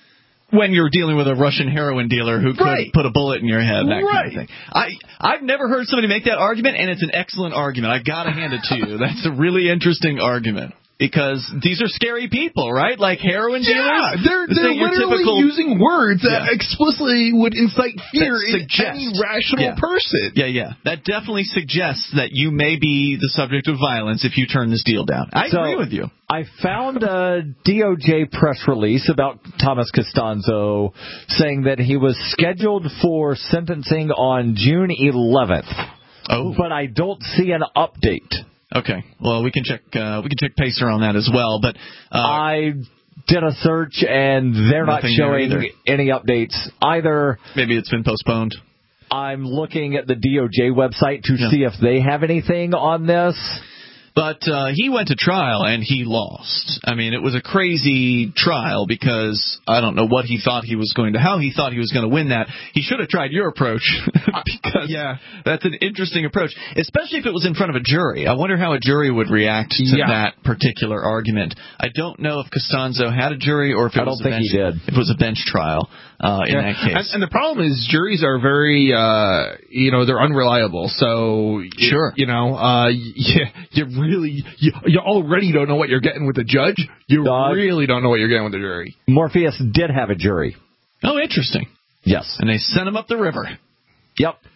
Speaker 3: When you're dealing with a Russian heroin dealer who could
Speaker 4: Right.
Speaker 3: put a bullet in your head, that
Speaker 4: Right.
Speaker 3: kind of thing. I, I've never heard somebody make that argument, and it's an excellent argument. I've got to hand it to you. That's a really interesting argument. Because these are scary people, right? Like heroin dealers.
Speaker 4: Yeah, they're,
Speaker 3: This
Speaker 4: they're
Speaker 3: ain't your
Speaker 4: literally
Speaker 3: typical-
Speaker 4: using words that
Speaker 3: Yeah.
Speaker 4: explicitly would incite fear
Speaker 3: That
Speaker 4: in
Speaker 3: suggest-
Speaker 4: any rational
Speaker 3: Yeah.
Speaker 4: person.
Speaker 3: Yeah, yeah. That definitely suggests that you may be the subject of violence if you turn this deal down. I
Speaker 5: So,
Speaker 3: agree with you.
Speaker 5: I found a D O J press release about Thomas Costanzo saying that he was scheduled for sentencing on June eleventh.
Speaker 3: Oh.
Speaker 5: But I don't see an update.
Speaker 3: Okay. Well, we can check. Uh, we can check Pacer on that as well. But uh,
Speaker 5: I did a search, and they're not
Speaker 3: Nothing there
Speaker 5: showing
Speaker 3: either.
Speaker 5: any updates either.
Speaker 3: Maybe it's been postponed.
Speaker 5: I'm looking at the D O J website to
Speaker 3: Yeah.
Speaker 5: see if they have anything on this.
Speaker 3: But uh, he went to trial and he lost. I mean, it was a crazy trial because I don't know what he thought he was going to, how he thought he was going to win that. He should have tried your approach because
Speaker 4: yeah.
Speaker 3: that's an interesting approach, especially if it was in front of a jury. I wonder how a jury would react to
Speaker 4: Yeah.
Speaker 3: that particular argument. I don't know if Costanzo had a jury or if it
Speaker 5: I
Speaker 3: was
Speaker 5: don't
Speaker 3: a
Speaker 5: think
Speaker 3: bench,
Speaker 5: he did.
Speaker 3: if it was a bench trial uh, in
Speaker 4: Yeah.
Speaker 3: that case.
Speaker 4: And, and the problem is juries are very, uh, you know, they're unreliable. So, y-
Speaker 3: Sure.
Speaker 4: you know, uh, you, you really, you, you already don't know what you're getting with the judge. You
Speaker 5: Uh,
Speaker 4: really don't know what you're getting with the jury.
Speaker 5: Morpheus did have a jury.
Speaker 3: Oh, interesting.
Speaker 5: Yes.
Speaker 3: And they sent him up the river.
Speaker 5: Yep.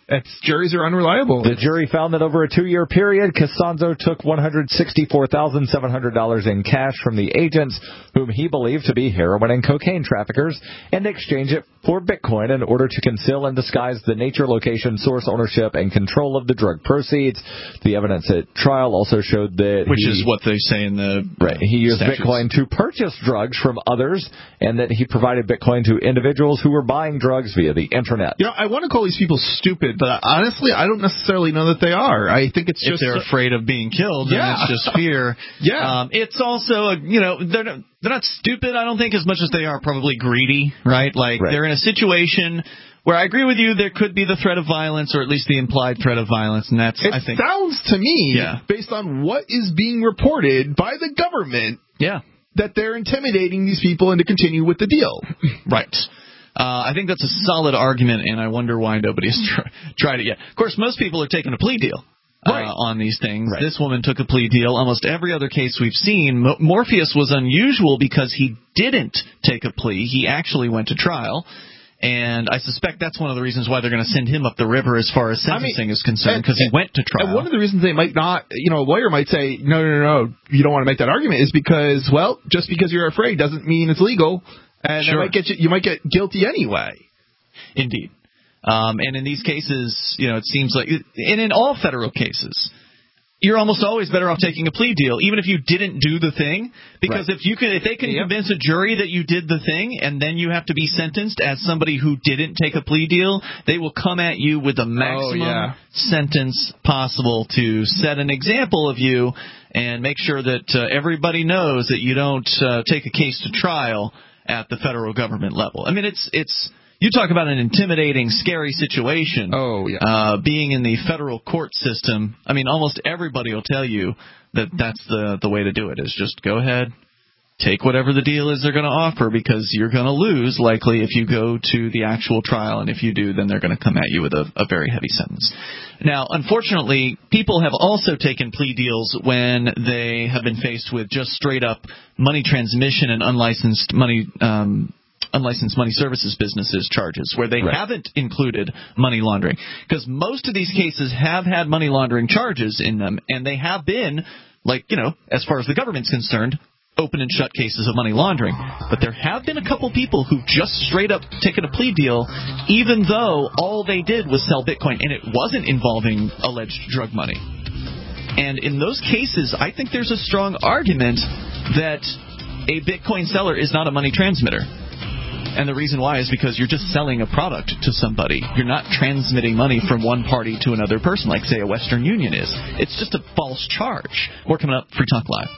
Speaker 4: It's, juries are unreliable.
Speaker 5: The jury found that over a two-year period, Costanzo took one hundred sixty-four thousand seven hundred dollars in cash from the agents, whom he believed to be heroin and cocaine traffickers, and exchanged it for Bitcoin in order to conceal and disguise the nature, location, source, ownership, and control of the drug proceeds. The evidence at trial also showed that
Speaker 3: Which
Speaker 5: he,
Speaker 3: is what they say in the
Speaker 5: right, he used
Speaker 3: statutes.
Speaker 5: Bitcoin to purchase drugs from others, and that he provided Bitcoin to individuals who were buying drugs via the internet.
Speaker 4: You know, I want to call these people stupid, but honestly, I don't necessarily know that they are. I think it's
Speaker 3: if
Speaker 4: just
Speaker 3: they're afraid of being killed,
Speaker 4: yeah.
Speaker 3: then it's just fear.
Speaker 4: yeah.
Speaker 3: Um, it's also, a, you know, they're not, they're not stupid, I don't think, as much as they are probably greedy, right? Like,
Speaker 5: right.
Speaker 3: they're in a situation where I agree with you, there could be the threat of violence, or at least the implied threat of violence, and that's,
Speaker 4: it
Speaker 3: I think...
Speaker 4: sounds to me,
Speaker 3: yeah.
Speaker 4: based on what is being reported by the government,
Speaker 3: yeah.
Speaker 4: that they're intimidating these people and to continue with the deal.
Speaker 3: Right. Uh, I think that's a solid argument, and I wonder why nobody's tr- tried it yet. Of course, most people are taking a plea deal uh,
Speaker 4: right.
Speaker 3: on these things.
Speaker 5: Right.
Speaker 3: This woman took a plea deal. Almost every other case we've seen, Mo- Morpheus was unusual because he didn't take a plea. He actually went to trial. And I suspect that's one of the reasons why they're going to send him up the river as far as sentencing I mean, is concerned, because he went to trial.
Speaker 4: And one of the reasons they might not, you know, a lawyer might say, no, no, no, no, you don't want to make that argument, is because, well, just because you're afraid doesn't mean it's legal, and sure. it might get you, you might get guilty anyway.
Speaker 3: Indeed. Um, and in these cases, you know, it seems like, and in all federal cases, you're almost always better off taking a plea deal, even if you didn't do the thing, because right. if you can, if they can yep. convince a jury that you did the thing, and then you have to be sentenced as somebody who didn't take a plea deal, they will come at you with the maximum
Speaker 4: oh, yeah.
Speaker 3: sentence possible to set an example of you and make sure that uh, everybody knows that you don't uh, take a case to trial at the federal government level. I mean, it's it's. You talk about an intimidating, scary situation.
Speaker 4: Oh, yeah.
Speaker 3: Uh, being in the federal court system, I mean, almost everybody will tell you that that's the, the way to do it, is just go ahead, take whatever the deal is they're going to offer, because you're going to lose, likely, if you go to the actual trial, and if you do, then they're going to come at you with a, a very heavy sentence. Now, unfortunately, people have also taken plea deals when they have been faced with just straight-up money transmission and unlicensed money um unlicensed money services businesses charges, where they right. haven't included money laundering. Because most of these cases have had money laundering charges in them, and they have been, like, you know, as far as the government's concerned, open and shut cases of money laundering. But there have been a couple people who've just straight up taken a plea deal, even though all they did was sell Bitcoin, and it wasn't involving alleged drug money. And in those cases, I think there's a strong argument that a Bitcoin seller is not a money transmitter. And the reason why is because you're just selling a product to somebody. You're not transmitting money from one party to another person, like, say, a Western Union is. It's just a false charge. More coming up, Free Talk Live.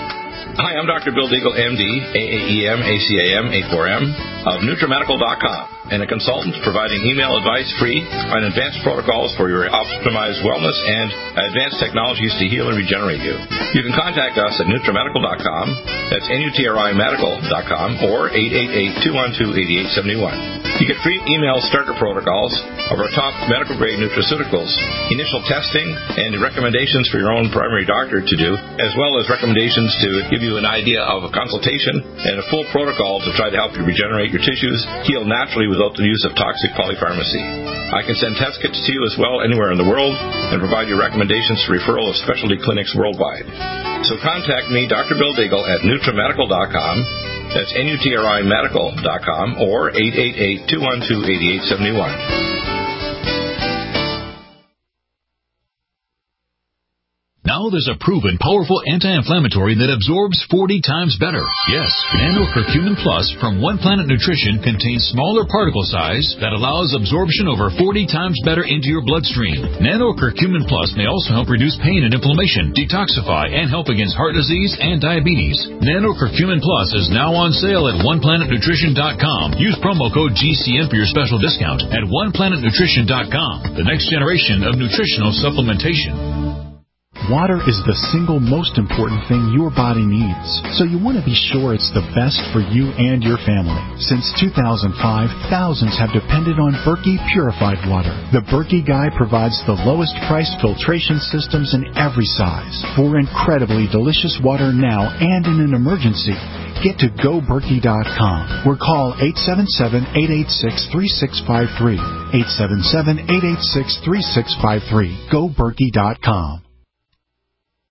Speaker 8: Hi, I'm Doctor Bill Deagle, M D, A A E M, A C A M, A four M, of NutriMedical dot com, and a consultant providing email advice free on advanced protocols for your optimized wellness and advanced technologies to heal and regenerate you. You can contact us at NutriMedical dot com, that's N U T R I Medical dot com, or eight eight eight, two one two, eight eight seven one. You get free email starter protocols of our top medical-grade nutraceuticals, initial testing, and recommendations for your own primary doctor to do, as well as recommendations to give you an idea of a consultation and a full protocol to try to help you regenerate your tissues, heal naturally without the use of toxic polypharmacy. I can send test kits to you as well anywhere in the world and provide you recommendations for referral of specialty clinics worldwide. So contact me, Doctor Bill Deagle, at NutriMedical dot com. That's N U T R I Medical dot com, or eight eight eight, two one two, eight eight seven one.
Speaker 23: Now there's a proven, powerful anti-inflammatory that absorbs forty times better. Yes, Nano Curcumin Plus from One Planet Nutrition contains smaller particle size that allows absorption over forty times better into your bloodstream. Nano Curcumin Plus may also help reduce pain and inflammation, detoxify, and help against heart disease and diabetes. Nano Curcumin Plus is now on sale at one planet nutrition dot com. Use promo code G C N for your special discount at one planet nutrition dot com. The next generation of nutritional supplementation.
Speaker 12: Water is the single most important thing your body needs, so you want to be sure it's the best for you and your family. Since two thousand five, thousands have depended on Berkey purified water. The Berkey Guy provides the lowest priced filtration systems in every size for incredibly delicious water now and in an emergency. get to go berkey dot com or call eight seven seven, eight eight six, three six five three. eight seven seven, eight eight six, three six five three. go berkey dot com.